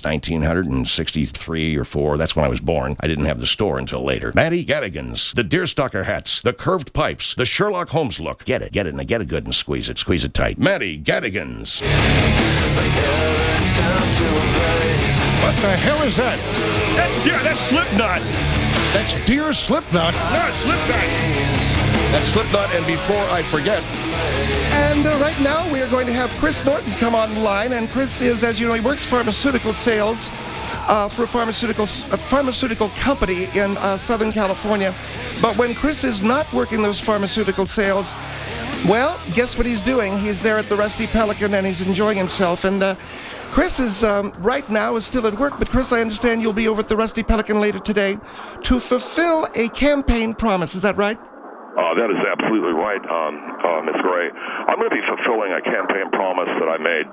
S1: 1963 or 4. That's when I was born. I didn't have the store until later. Manny Gadigan's, the Deer Stalker hats, the curved pipes, the Sherlock Holmes look. Get it, and get it good and squeeze it tight. Manny Gadigan's. What the hell is that?
S4: That's Slipknot.
S1: That's Deer Slipknot.
S4: No, it's Slipknot.
S1: That's Slipknot, and before I forget.
S2: And right now we are going to have Chris Norton come online. And Chris is, as you know, he works pharmaceutical sales for a pharmaceutical company in Southern California. But when Chris is not working those pharmaceutical sales, well, guess what he's doing? He's there at the Rusty Pelican and he's enjoying himself. And Chris is right now is still at work, but Chris, I understand you'll be over at the Rusty Pelican later today to fulfill a campaign promise. Is that right?
S5: That is absolutely right, Ms. Gray. I'm going to be fulfilling a campaign promise that I made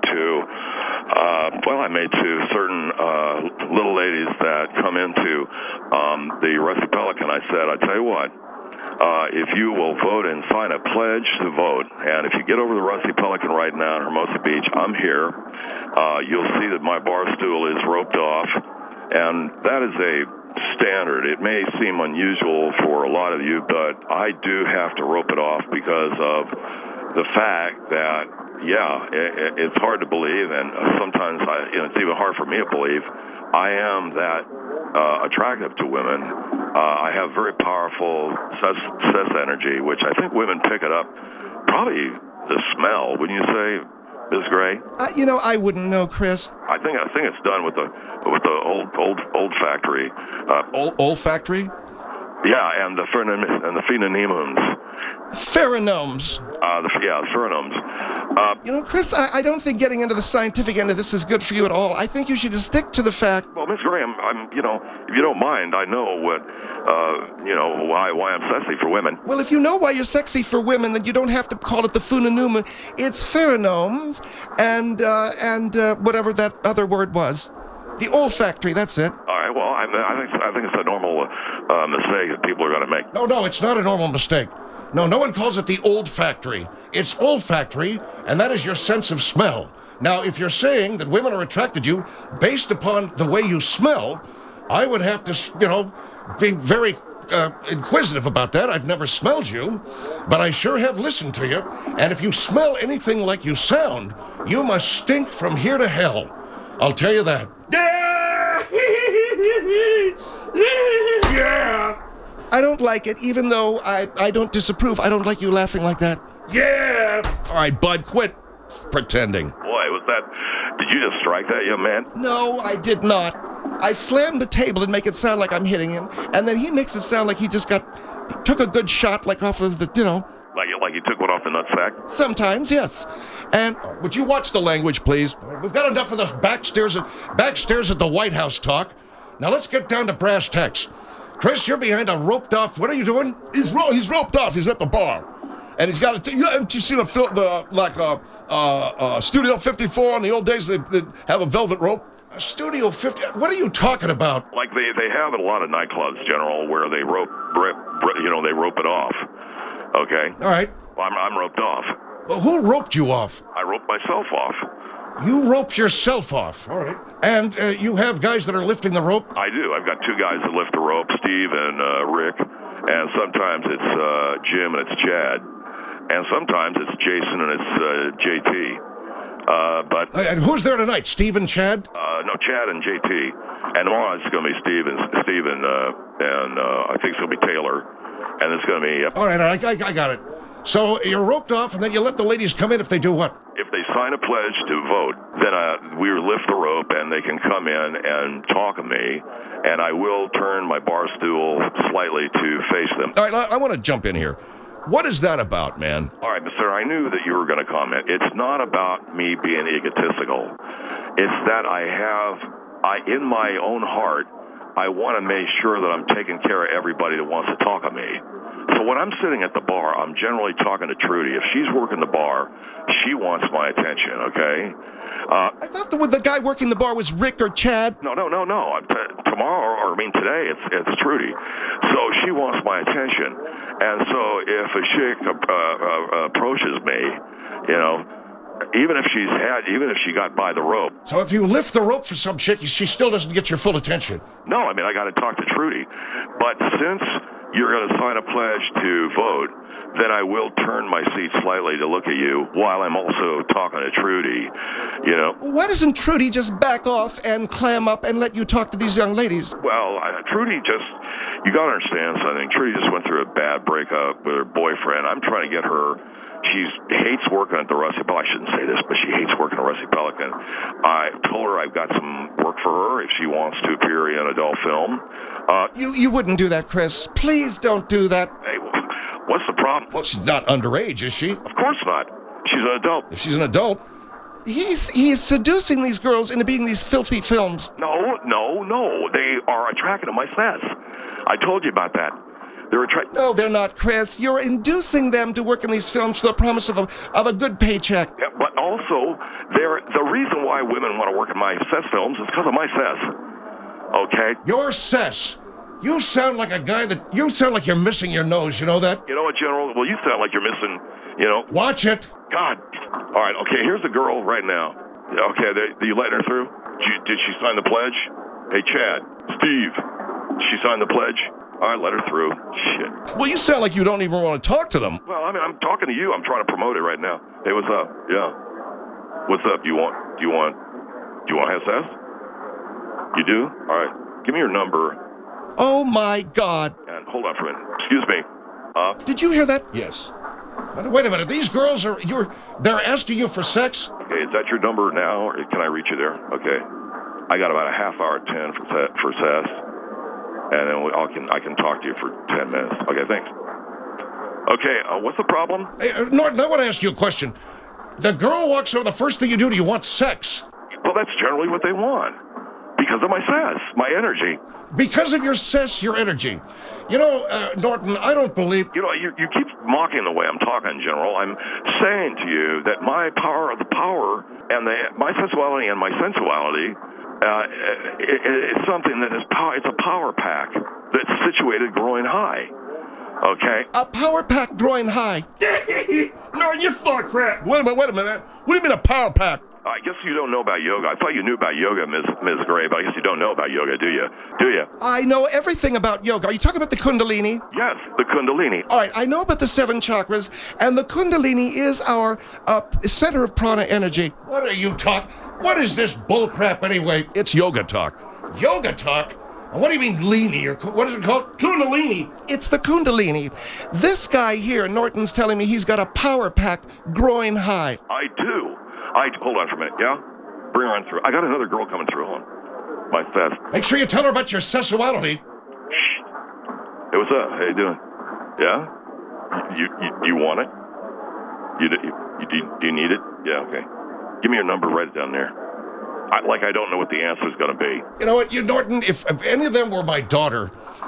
S5: to certain little ladies that come into the Rusty Pelican. I said, I tell you what, if you will vote and sign a pledge to vote, and if you get over to the Rusty Pelican right now in Hermosa Beach, I'm here. You'll see that my bar stool is roped off, And that is a standard. It may seem unusual for a lot of you, but I do have to rope it off because of the fact that, it's hard to believe, and sometimes it's even hard for me to believe. I am that attractive to women. I have very powerful sex energy, which I think women pick it up. Probably the smell, wouldn't you say, Ms. Gray?
S2: I wouldn't know, Chris.
S5: I think it's done with the old factory.
S1: Olfactory?
S5: Yeah, and the pheromones.
S2: Pheromones.
S5: Pheromones.
S2: Chris, I don't think getting into the scientific end of this is good for you at all. I think you should just stick to the fact.
S5: Well, Miss Graham, if you don't mind, I know why I'm sexy for women.
S2: Well, if you know why you're sexy for women, then you don't have to call it the phenomenum. It's pheromones and whatever that other word was. The olfactory, that's it.
S5: All right, well, I think it's a normal mistake that people are going to make.
S1: No, it's not a normal mistake. No one calls it the olfactory. It's olfactory, and that is your sense of smell. Now, if you're saying that women are attracted to you based upon the way you smell, I would have to, be very inquisitive about that. I've never smelled you, but I sure have listened to you. And if you smell anything like you sound, you must stink from here to hell. I'll tell you that.
S4: Yeah.
S2: I don't like it, even though I don't disapprove. I don't like you laughing like that.
S4: Yeah.
S1: All right, Bud, quit pretending.
S5: Boy, was that... Did you just strike that young man?
S2: No, I did not. I slammed the table and make it sound like I'm hitting him, and then he makes it sound like he took a good shot, like off of the,
S5: Like you took one off the nutsack?
S2: Sometimes, yes. And
S1: Would you watch the language, please? We've got enough of this backstairs at the White House talk. Now let's get down to brass tacks. Chris, you're behind a roped off. What are you doing?
S3: He's roped off. He's at the bar, and he's got haven't you seen Studio 54 in the old days? They have a velvet rope.
S1: Studio 50. What are you talking about?
S5: Like they have at a lot of nightclubs, General, where they rope it off. Okay?
S1: All right.
S5: Well, I'm roped off.
S1: Well, who roped you off?
S5: I roped myself off.
S1: You roped yourself off. All right. And you have guys that are lifting the rope?
S5: I do. I've got two guys that lift the rope, Steve and Rick. And sometimes it's Jim and it's Chad. And sometimes it's Jason and it's JT.
S1: And who's there tonight? Steve and Chad?
S5: No, Chad and JT. And tomorrow it's going to be Steve and I think it's going to be Taylor. And it's going to be...
S1: All right, I got it. So you're roped off, and then you let the ladies come in if they do what?
S5: If they sign a pledge to vote, then we lift the rope, and they can come in and talk to me, and I will turn my bar stool slightly to face them.
S1: All right, I want to jump in here. What is that about, man?
S5: All right, sir, I knew that you were going to comment. It's not about me being egotistical. It's that in my own heart, I want to make sure that I'm taking care of everybody that wants to talk to me. So when I'm sitting at the bar, I'm generally talking to Trudy. If she's working the bar, she wants my attention, okay?
S2: I thought the guy working the bar was Rick or Chad.
S5: No. Today it's Trudy. So she wants my attention. And so if a chick approaches me, even if she got by the rope.
S1: So if you lift the rope for some chick, she still doesn't get your full attention.
S5: No, I got to talk to Trudy. But since you're going to sign a pledge to vote, then I will turn my seat slightly to look at you while I'm also talking to Trudy,
S2: Why doesn't Trudy just back off and clam up and let you talk to these young ladies?
S5: Well, Trudy you got to understand something. Trudy just went through a bad breakup with her boyfriend. I'm trying to get her. She hates working at the Rusty Pelican. I shouldn't say this, but she hates working at Rusty Pelican. I told her I've got some work for her if she wants to appear in an adult film.
S2: You wouldn't do that, Chris. Please don't do that.
S5: Hey, what's the problem?
S1: Well, she's not underage, is she?
S5: Of course not. She's an adult.
S1: If she's an adult.
S2: He's seducing these girls into being these filthy films.
S5: No. They are attracted to my sass. I told you about that. They're attracted.
S2: No, they're not, Chris. You're inducing them to work in these films for the promise of a good paycheck.
S5: Yeah, but also, the reason why women want to work in my cess films is because of my cess. Okay?
S1: Your cess. You sound like a guy you sound like you're missing your nose, you know that?
S5: You know what, General? Well, you sound like you're missing,
S1: Watch it.
S5: God. All right, okay, here's the girl right now. Okay, you letting her through? Did she sign the pledge? Hey, Chad. Steve. She signed the pledge? All right, let her through. Shit.
S1: Well, you sound like you don't even want to talk to them.
S5: Well, I mean, I'm talking to you. I'm trying to promote it right now. Hey, what's up? Yeah. What's up? Do you want SS? You do? All right. Give me your number.
S2: Oh my God.
S5: And hold on for a minute. Excuse me.
S2: Did you hear that?
S1: Yes. Wait a minute. These girls they're asking you for sex?
S5: Okay, is that your number now, or can I reach you there? Okay. I got about a half hour at 10 for SS, and then I can talk to you for 10 minutes. Okay, thanks. Okay, what's the problem?
S1: Hey, Norton, I want to ask you a question. The girl walks over, the first thing do you want sex?
S5: Well, that's generally what they want. Because of my sass, my energy.
S1: Because of your sass, your energy. You know, Norton, I don't believe...
S5: You know, you keep mocking the way I'm talking, General. I'm saying to you that my power, and my sensuality and my sensuality is something that is power. It's a power pack that's situated groin high. Okay?
S2: A power pack groin high.
S4: No, you're full of crap.
S1: Wait a minute. What do you mean a power pack?
S5: I guess you don't know about yoga. I thought you knew about yoga, Ms. Gray, but I guess you don't know about yoga, do you? Do you?
S2: I know everything about yoga. Are you talking about the Kundalini?
S5: Yes, the Kundalini.
S2: All right, I know about the 7 chakras, and the Kundalini is our center of prana energy.
S1: What are you talking? What is this bullcrap anyway? It's yoga talk. Yoga talk? What do you mean leany, or what is it called?
S4: Kundalini.
S2: It's the Kundalini. This guy here, Norton's telling me he's got a power pack groin high.
S5: I do. Hold on for a minute, yeah? Bring her on through. I got another girl coming through. Hold on. My theft.
S1: Make sure you tell her about your sexuality.
S5: Shh. Hey, what's up? How you doing? Yeah? You want it? Do you need it? Yeah, okay. Give me your number, write it down there. I don't know what the answer is going to be.
S1: You know what, Norton, if any of them were my daughter,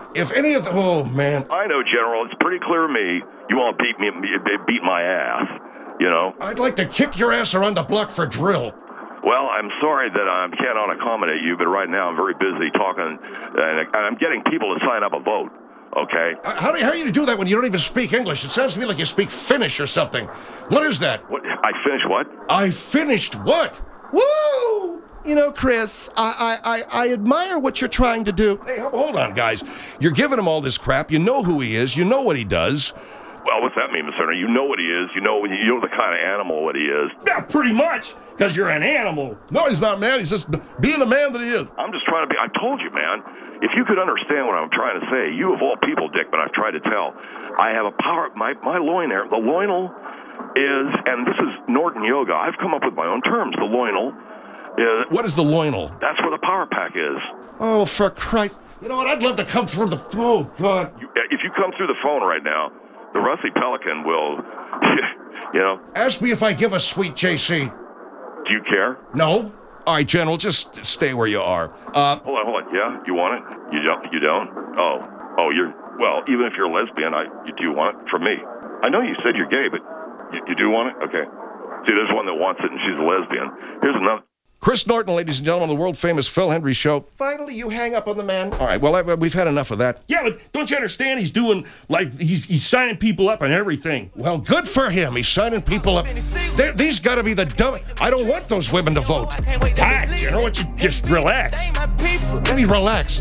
S1: oh, man.
S5: I know, General. It's pretty clear to me you want to beat my ass, you know?
S1: I'd like to kick your ass around the block for drill.
S5: Well, I'm sorry that I cannot accommodate you, but right now I'm very busy talking, and I'm getting people to sign up a vote, okay?
S1: How do you do that when you don't even speak English? It sounds to me like you speak Finnish or something. What is that?
S5: What? I finished what?
S1: I finished what?
S2: Woo! You know, Chris, I admire what you're trying to do.
S1: Hey, hold on, guys. You're giving him all this crap. You know who he is. You know what he does.
S5: Well, what's that mean, Mr. Turner? You know what he is. You know the kind of animal what he is.
S4: Yeah, pretty much, because you're an animal.
S3: No, he's not, man. He's just being the man that he is.
S5: I'm just trying to be. I told you, man. If you could understand what I'm trying to say, you of all people, Dick, but I've tried to tell. I have a power. My loin area, the loinal is, and this is Norton Yoga. I've come up with my own terms. The loinal is.
S1: What is the loinal?
S5: That's where the power pack is.
S2: Oh, for Christ.
S1: You know what? I'd love to come through the... Oh, God.
S5: If you come through the phone right now, the Rusty Pelican will, you know.
S1: Ask me if I give a sweet JC.
S5: Do you care?
S1: No. All right, General, just stay where you are.
S5: Hold on. Yeah, you want it? You don't? Oh, well, even if you're a lesbian, do you want it from me? I know you said you're gay, but you do want it? Okay. See, there's one that wants it, and she's a lesbian. Here's another.
S1: Chris Norton, ladies and gentlemen, the world-famous Phil Hendry Show.
S2: Finally, you hang up on the man.
S1: All right, well, we've had enough of that.
S4: Yeah, but don't you understand? He's doing, he's signing people up and everything.
S1: Well, good for him. He's signing people up. These got to be the dumb... I don't want those women to vote.
S4: God, General, why don't you just relax?
S1: Let me relax.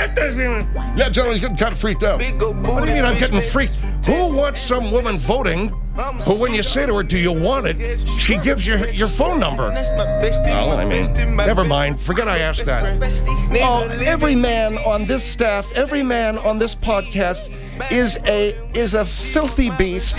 S3: Yeah, General, he's getting kind of freaked out.
S1: What do you mean I'm getting freaked? Who wants some woman voting who, when you say to her, do you want it, she gives you your phone number? Well, I mean, never mind. Forget I asked that.
S2: Oh, every man on this staff, every man on this podcast is a filthy beast.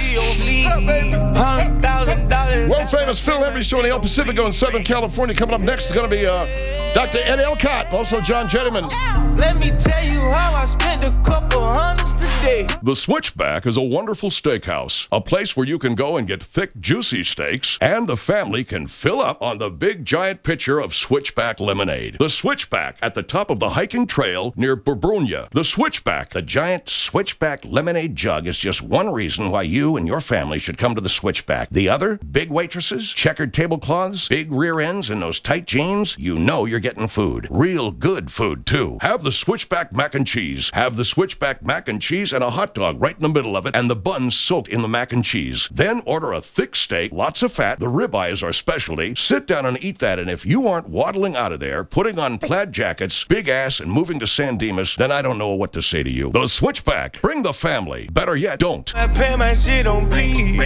S3: World famous Phil Hendry Show in El Pacifico in Southern California. Coming up next is going to be Dr. Ed Elcott, also John Jettiman.
S8: Let me tell you how I spent a couple hundreds today.
S1: The Switchback is a wonderful steakhouse, a place where you can go and get thick, juicy steaks, and the family can fill up on the big, giant pitcher of Switchback lemonade. The Switchback at the top of the hiking trail near Burbunya. The Switchback, the giant Switchback lemonade jug, is just one reason why you and your family should come to the Switchback. The other, big waitresses, checkered tablecloths, big rear ends, and those tight jeans, you know you're getting food. Real good food, too. Have the Switchback mac and cheese. Have the Switchback mac and cheese and a hot dog right in the middle of it, and the bun soaked in the mac and cheese. Then order a thick steak, lots of fat, the ribeye is our specialty. Sit down and eat that, and if you aren't waddling out of there, putting on plaid jackets, big ass, and moving to San Dimas, then I don't know what to say to you. The Switchback. Bring the family. Better yet, don't.
S8: I pay my shit on bleed.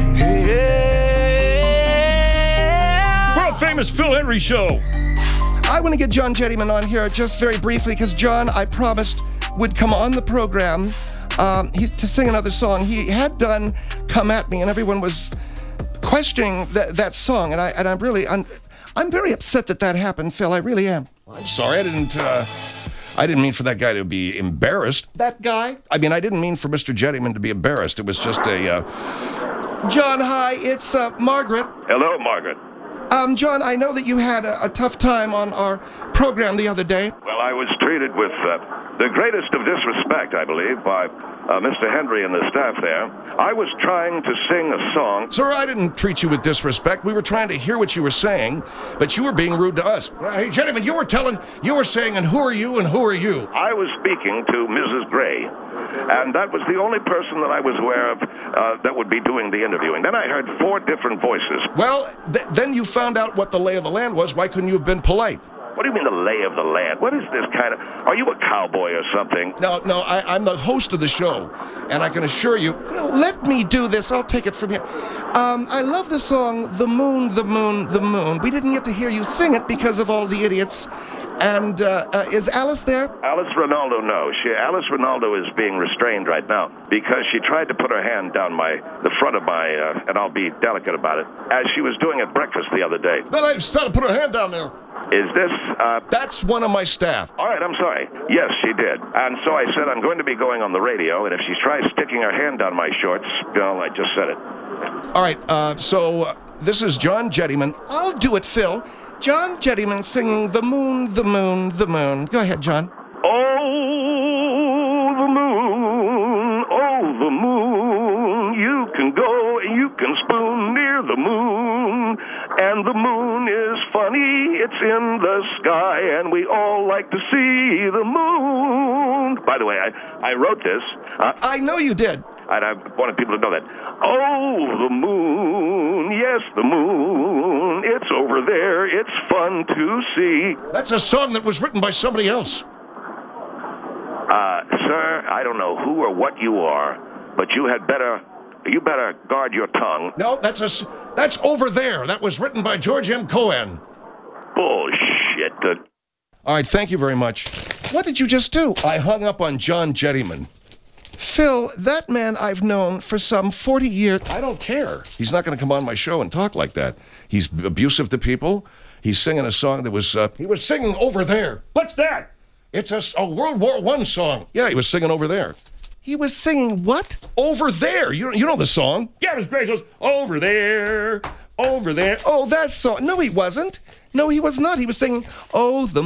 S4: World famous Phil Henry Show.
S2: I want to get John Jettyman on here just very briefly because John, I promised, would come on the program to sing another song. He had done "Come at Me," and everyone was questioning that song, and I'm very upset that happened, Phil. I really am.
S1: I'm sorry, I didn't mean for that guy to be embarrassed.
S2: That guy?
S1: I mean, I didn't mean for Mr. Jettyman to be embarrassed. It was just a...
S2: John, hi, it's Margaret.
S5: Hello, Margaret.
S2: John, I know that you had a tough time on our program the other day.
S5: Well, I was treated with the greatest of disrespect, I believe, by Mr. Henry and the staff there. I was trying to sing a song.
S1: Sir, I didn't treat you with disrespect. We were trying to hear what you were saying, but you were being rude to us. Hey, Jettyman, you were saying, and who are you, and who are you?
S5: I was speaking to Mrs. Gray, and that was the only person that I was aware of that would be doing the interviewing. Then I heard 4 different voices.
S1: Well, then you found out what the lay of the land was. Why couldn't you have been polite?
S5: What do you mean the lay of the land? What is this kind of... Are you a cowboy or something?
S1: No, I'm the host of the show, and I can assure you...
S2: Let me do this. I'll take it from here. I love the song, The Moon, the Moon, the Moon. We didn't get to hear you sing it because of all the idiots. And is Alice there?
S5: Alice Ronaldo, no. Alice Ronaldo is being restrained right now because she tried to put her hand down the front of my, and I'll be delicate about it, as she was doing at breakfast the other day.
S3: That lady's trying to put her hand down there.
S5: Is this...
S1: That's one of my staff.
S5: All right, I'm sorry. Yes, she did. And so I said I'm going to be going on the radio, and if she tries sticking her hand down my shorts, well, I just said it.
S1: All right, so this is John Jettyman.
S2: I'll do it, Phil. John Jettyman singing The Moon, the Moon, the Moon. Go ahead, John.
S5: Oh, the moon, you can go and you can spoon near the moon. And the moon is funny, it's in the sky, and we all like to see the moon. By the way, I wrote this.
S2: I know you did.
S5: And I wanted people to know that. Oh, the moon, yes, the moon, it's over there, it's fun to see.
S3: That's a song that was written by somebody else.
S5: Sir, I don't know who or what you are, but you better guard your tongue.
S3: No, that's over there. That was written by George M. Cohan.
S5: Bullshit.
S1: All right, thank you very much.
S2: What did you just do?
S1: I hung up on John Jettyman.
S2: Phil, that man I've known for some 40 years.
S1: I don't care. He's not going to come on my show and talk like that. He's abusive to people. He's singing a song that was...
S3: he was singing Over There.
S4: What's that?
S3: It's a World War I song.
S1: Yeah, he was singing Over There.
S2: He was singing what?
S1: Over There. You know the song.
S4: Yeah, it was great. He goes, over there, over there.
S2: Oh, that song. No, he wasn't. No, he was not. He was singing, Oh, the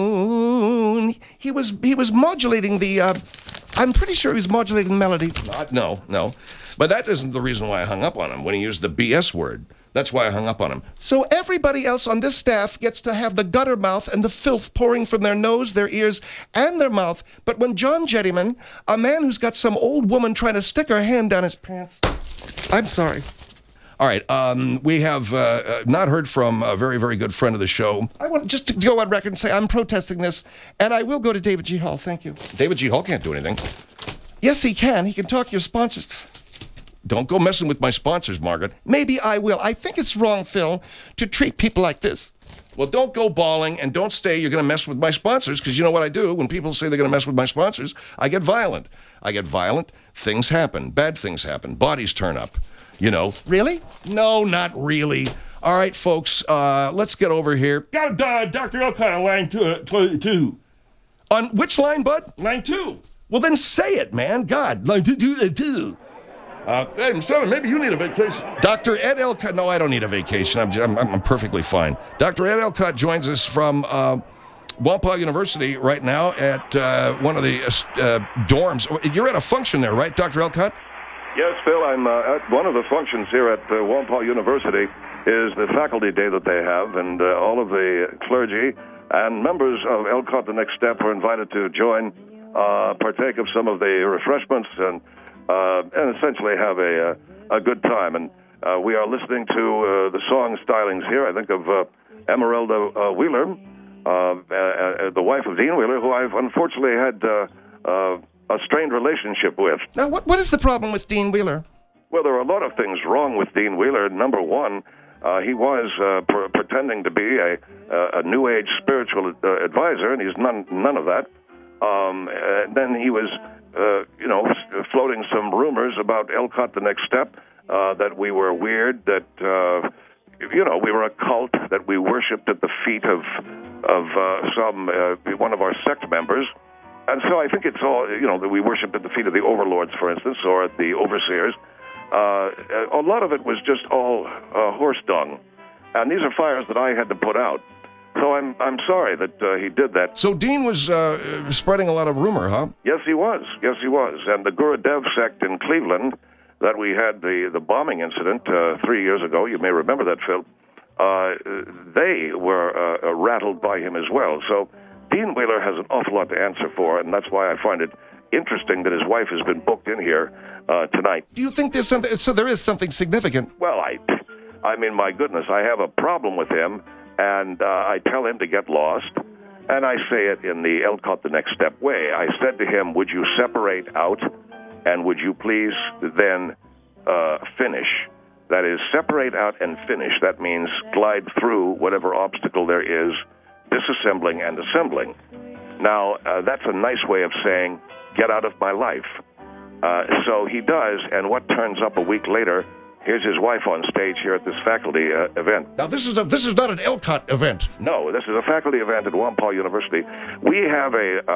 S2: Moon. He was modulating the... I'm pretty sure he was modulating the melody.
S1: No. But that isn't the reason why I hung up on him, when he used the BS word. That's why I hung up on him.
S2: So everybody else on this staff gets to have the gutter mouth and the filth pouring from their nose, their ears, and their mouth. But when John Jettyman, a man who's got some old woman trying to stick her hand down his pants... I'm sorry.
S1: All right, we have not heard from a very, very good friend of the show.
S2: I want just to go on record and say I'm protesting this, and I will go to David G. Hall. Thank you.
S1: David G. Hall can't do anything.
S2: Yes, he can. He can talk to your sponsors.
S1: Don't go messing with my sponsors, Margaret.
S2: Maybe I will. I think it's wrong, Phil, to treat people like this.
S1: Well, don't go bawling, and don't stay you're going to mess with my sponsors, because you know what I do? When people say they're going to mess with my sponsors, I get violent. Things happen. Bad things happen. Bodies turn up. You know.
S2: Really?
S1: No, not really. All right, folks, let's get over here.
S4: Got Dr. Elcott on line 2.
S1: On which line, bud?
S4: Line 2.
S1: Well, then say it, man. God, line 2.
S3: Hey, Mr. Maybe you need a vacation.
S1: Dr. Ed Elcott. No, I don't need a vacation. I'm perfectly fine. Dr. Ed Elcott joins us from Wampah University right now at one of the dorms. You're at a function there, right, Dr. Elcott?
S5: Yes, Phil, I'm at one of the functions here at Wampah University is the faculty day that they have, and all of the clergy and members of Elcott The Next Step are invited to join partake of some of the refreshments, and essentially have a good time. And we are listening to the song stylings here, I think, of Emeralda Wheeler, the wife of Dean Wheeler, who I've unfortunately had a strained relationship with.
S2: Now, what is the problem with Dean Wheeler?
S5: Well, there are a lot of things wrong with Dean Wheeler. Number one, he was pretending to be a New Age spiritual advisor, and he's none of that. Then he was, floating some rumors about Elcott the Next Step, that we were weird, that, we were a cult, that we worshipped at the feet of one of our sect members. And so I think it's all, that we worshipped at the feet of the overlords, for instance, or at the overseers. A lot of it was just all horse dung. And these are fires that I had to put out. So I'm sorry that he did that.
S1: So Dean was spreading a lot of rumor, huh?
S5: Yes, he was. Yes, he was. And the Gurudev sect in Cleveland, that we had the bombing incident 3 years ago, you may remember that, Phil, they were rattled by him as well. So Dean Wheeler has an awful lot to answer for, and that's why I find it interesting that his wife has been booked in here tonight.
S2: Do you think there's something? So there is something significant.
S5: Well, I mean, my goodness, I have a problem with him, and I tell him to get lost, and I say it in the Elcott the Next Step way. I said to him, would you separate out, and would you please then finish? That is, separate out and finish. That means glide through whatever obstacle there is, disassembling and assembling. Now, that's a nice way of saying, get out of my life. So he does, and what turns up a week later, here's his wife on stage here at this faculty event.
S1: Now, this is not an Elcott event.
S5: No, this is a faculty event at Wampau University. We have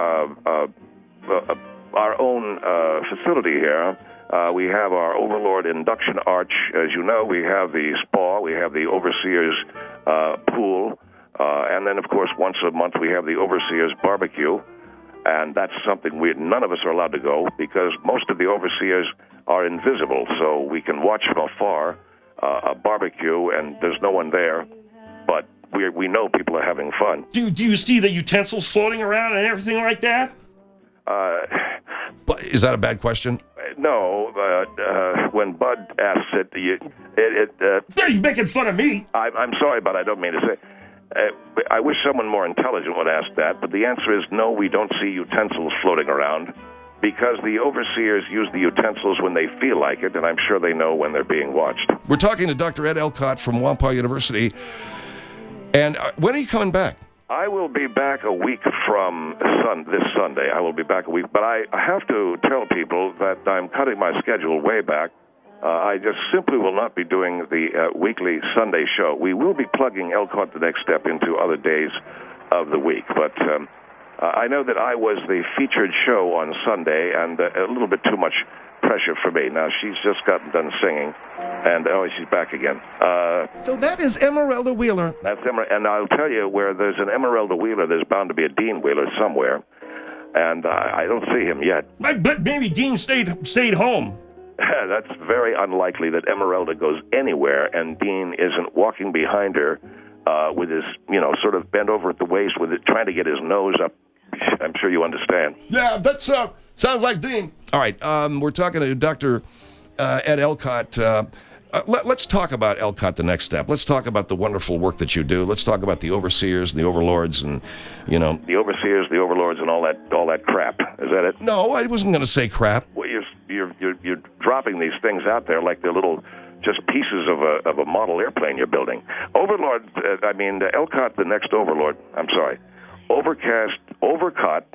S5: our own facility here. We have our Overlord induction arch. As you know, we have the spa, we have the Overseer's pool, and then, of course, once a month we have the Overseer's barbecue. And that's something none of us are allowed to go because most of the overseers are invisible, so we can watch from afar a barbecue, and there's no one there, but we know people are having fun.
S4: Do you see the utensils floating around and everything like that?
S1: But is that a bad question?
S5: No, when Bud asks it,
S4: You're making fun of me.
S5: I'm sorry, but I don't mean to say. I wish someone more intelligent would ask that, but the answer is no, we don't see utensils floating around because the overseers use the utensils when they feel like it, and I'm sure they know when they're being watched.
S1: We're talking to Dr. Ed Elcott from Wampau University. And when are you coming back?
S5: I will be back a week from this Sunday. I will be back a week, but I have to tell people that I'm cutting my schedule way back. I just simply will not be doing the weekly Sunday show. We will be plugging Elcott the Next Step into other days of the week, but I know that I was the featured show on Sunday, and a little bit too much pressure for me. Now, she's just gotten done singing, and she's back again.
S2: So that is Emeralda Wheeler.
S5: That's and I'll tell you, where there's an Emeralda Wheeler, there's bound to be a Dean Wheeler somewhere, and I don't see him yet.
S4: But maybe Dean stayed home.
S5: That's very unlikely that Emeralda goes anywhere and Dean isn't walking behind her with his, sort of bent over at the waist with it, trying to get his nose up. I'm sure you understand.
S3: Yeah, that sounds like Dean.
S1: All right, we're talking to Dr. Ed Elcott. Let's talk about Elcott the Next Step. Let's talk about the wonderful work that you do. Let's talk about the overseers and the overlords and,
S5: The overseers, the overlords, and all that crap. Is that it?
S1: No, I wasn't going to say crap.
S5: Well, you're dropping these things out there like they're little just pieces of a model airplane you're building. Overlord, Elcott the Next Overlord. I'm sorry. Elcott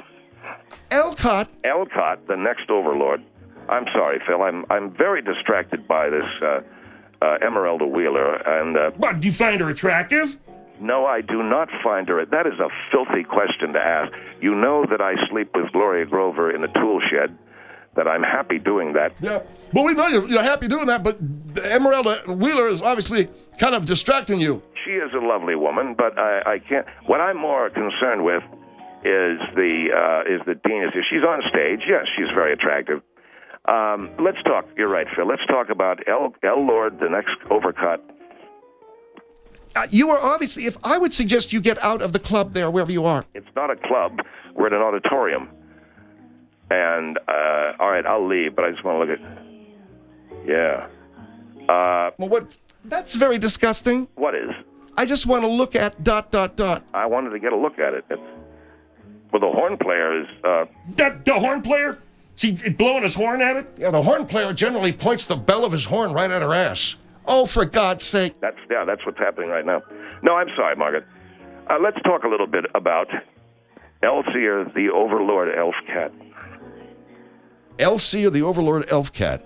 S5: the Next Overlord. I'm sorry, Phil. I'm very distracted by this Emeralda Wheeler. And
S4: What, do you find her attractive?
S5: no, I do not find her. That is a filthy question to ask. You know that I sleep with Gloria Grover in the tool shed, that I'm happy doing that.
S3: Yeah, but we know you're happy doing that, but Emeralda Wheeler is obviously kind of distracting you.
S5: She is a lovely woman, but I can't. What I'm more concerned with is the Dean. She's on stage. Yes, she's very attractive. Let's talk. You're right, Phil. Let's talk about Lord the Next Overcut.
S2: You are obviously, if I would suggest you get out of the club there, wherever you are.
S5: It's not a club. We're at an auditorium. And, all right, I'll leave, but I just want to look at... Yeah.
S1: Well, what?
S2: That's very disgusting.
S5: What is?
S2: I just want to look at ...
S5: I wanted to get a look at it. Well, the horn player is...
S4: The horn player? Is he blowing his horn at it?
S1: Yeah, the horn player generally points the bell of his horn right at her ass.
S2: Oh, for God's sake.
S5: That's what's happening right now. No, I'm sorry, Margaret. Let's talk a little bit about Elsie, or the Overlord Elf Cat.
S1: Elsie, or the Overlord Elf Cat?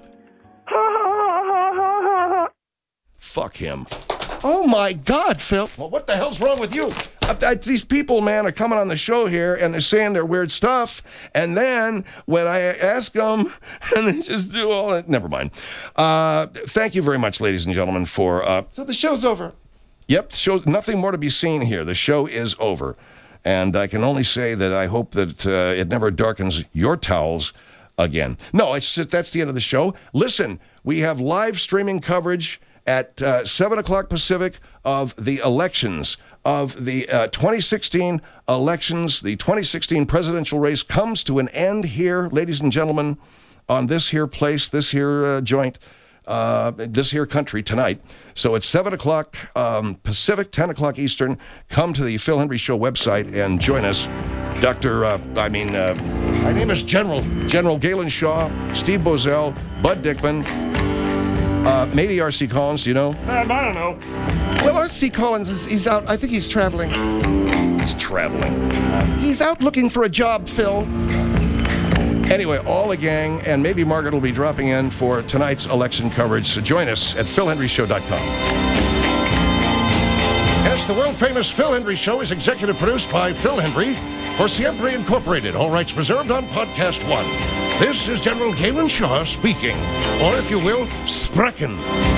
S1: Fuck him.
S2: Oh, my God, Phil.
S1: Well, what the hell's wrong with you? These people, man, are coming on the show here, and they're saying their weird stuff, and then when I ask them, and they just do all that. Never mind. Thank you very much, ladies and gentlemen, for...
S2: So the show's over.
S1: Yep, nothing more to be seen here. The show is over. And I can only say that I hope that it never darkens your towels again. No, that's the end of the show. Listen, we have live streaming coverage at 7 o'clock Pacific of the elections, of the 2016 elections. The 2016 presidential race comes to an end here, ladies and gentlemen, on this here place, this here joint, this here country tonight. So it's 7 o'clock Pacific, 10 o'clock Eastern. Come to the Phil Hendrie Show website and join us. My name is General Galen Shaw, Steve Bozell, Bud Dickman, maybe R.C. Collins, you know?
S4: I don't know.
S2: Well, R.C. Collins, he's out. I think he's traveling.
S1: He's traveling.
S2: He's out looking for a job, Phil.
S1: Anyway, all the gang, and maybe Margaret will be dropping in for tonight's election coverage. So join us at philhendrieshow.com. Yes, the world-famous Phil Hendrie Show is executive produced by Phil Hendrie for Siempre Incorporated. All rights reserved on Podcast One. This is General Galen Shaw speaking, or if you will, sprechen.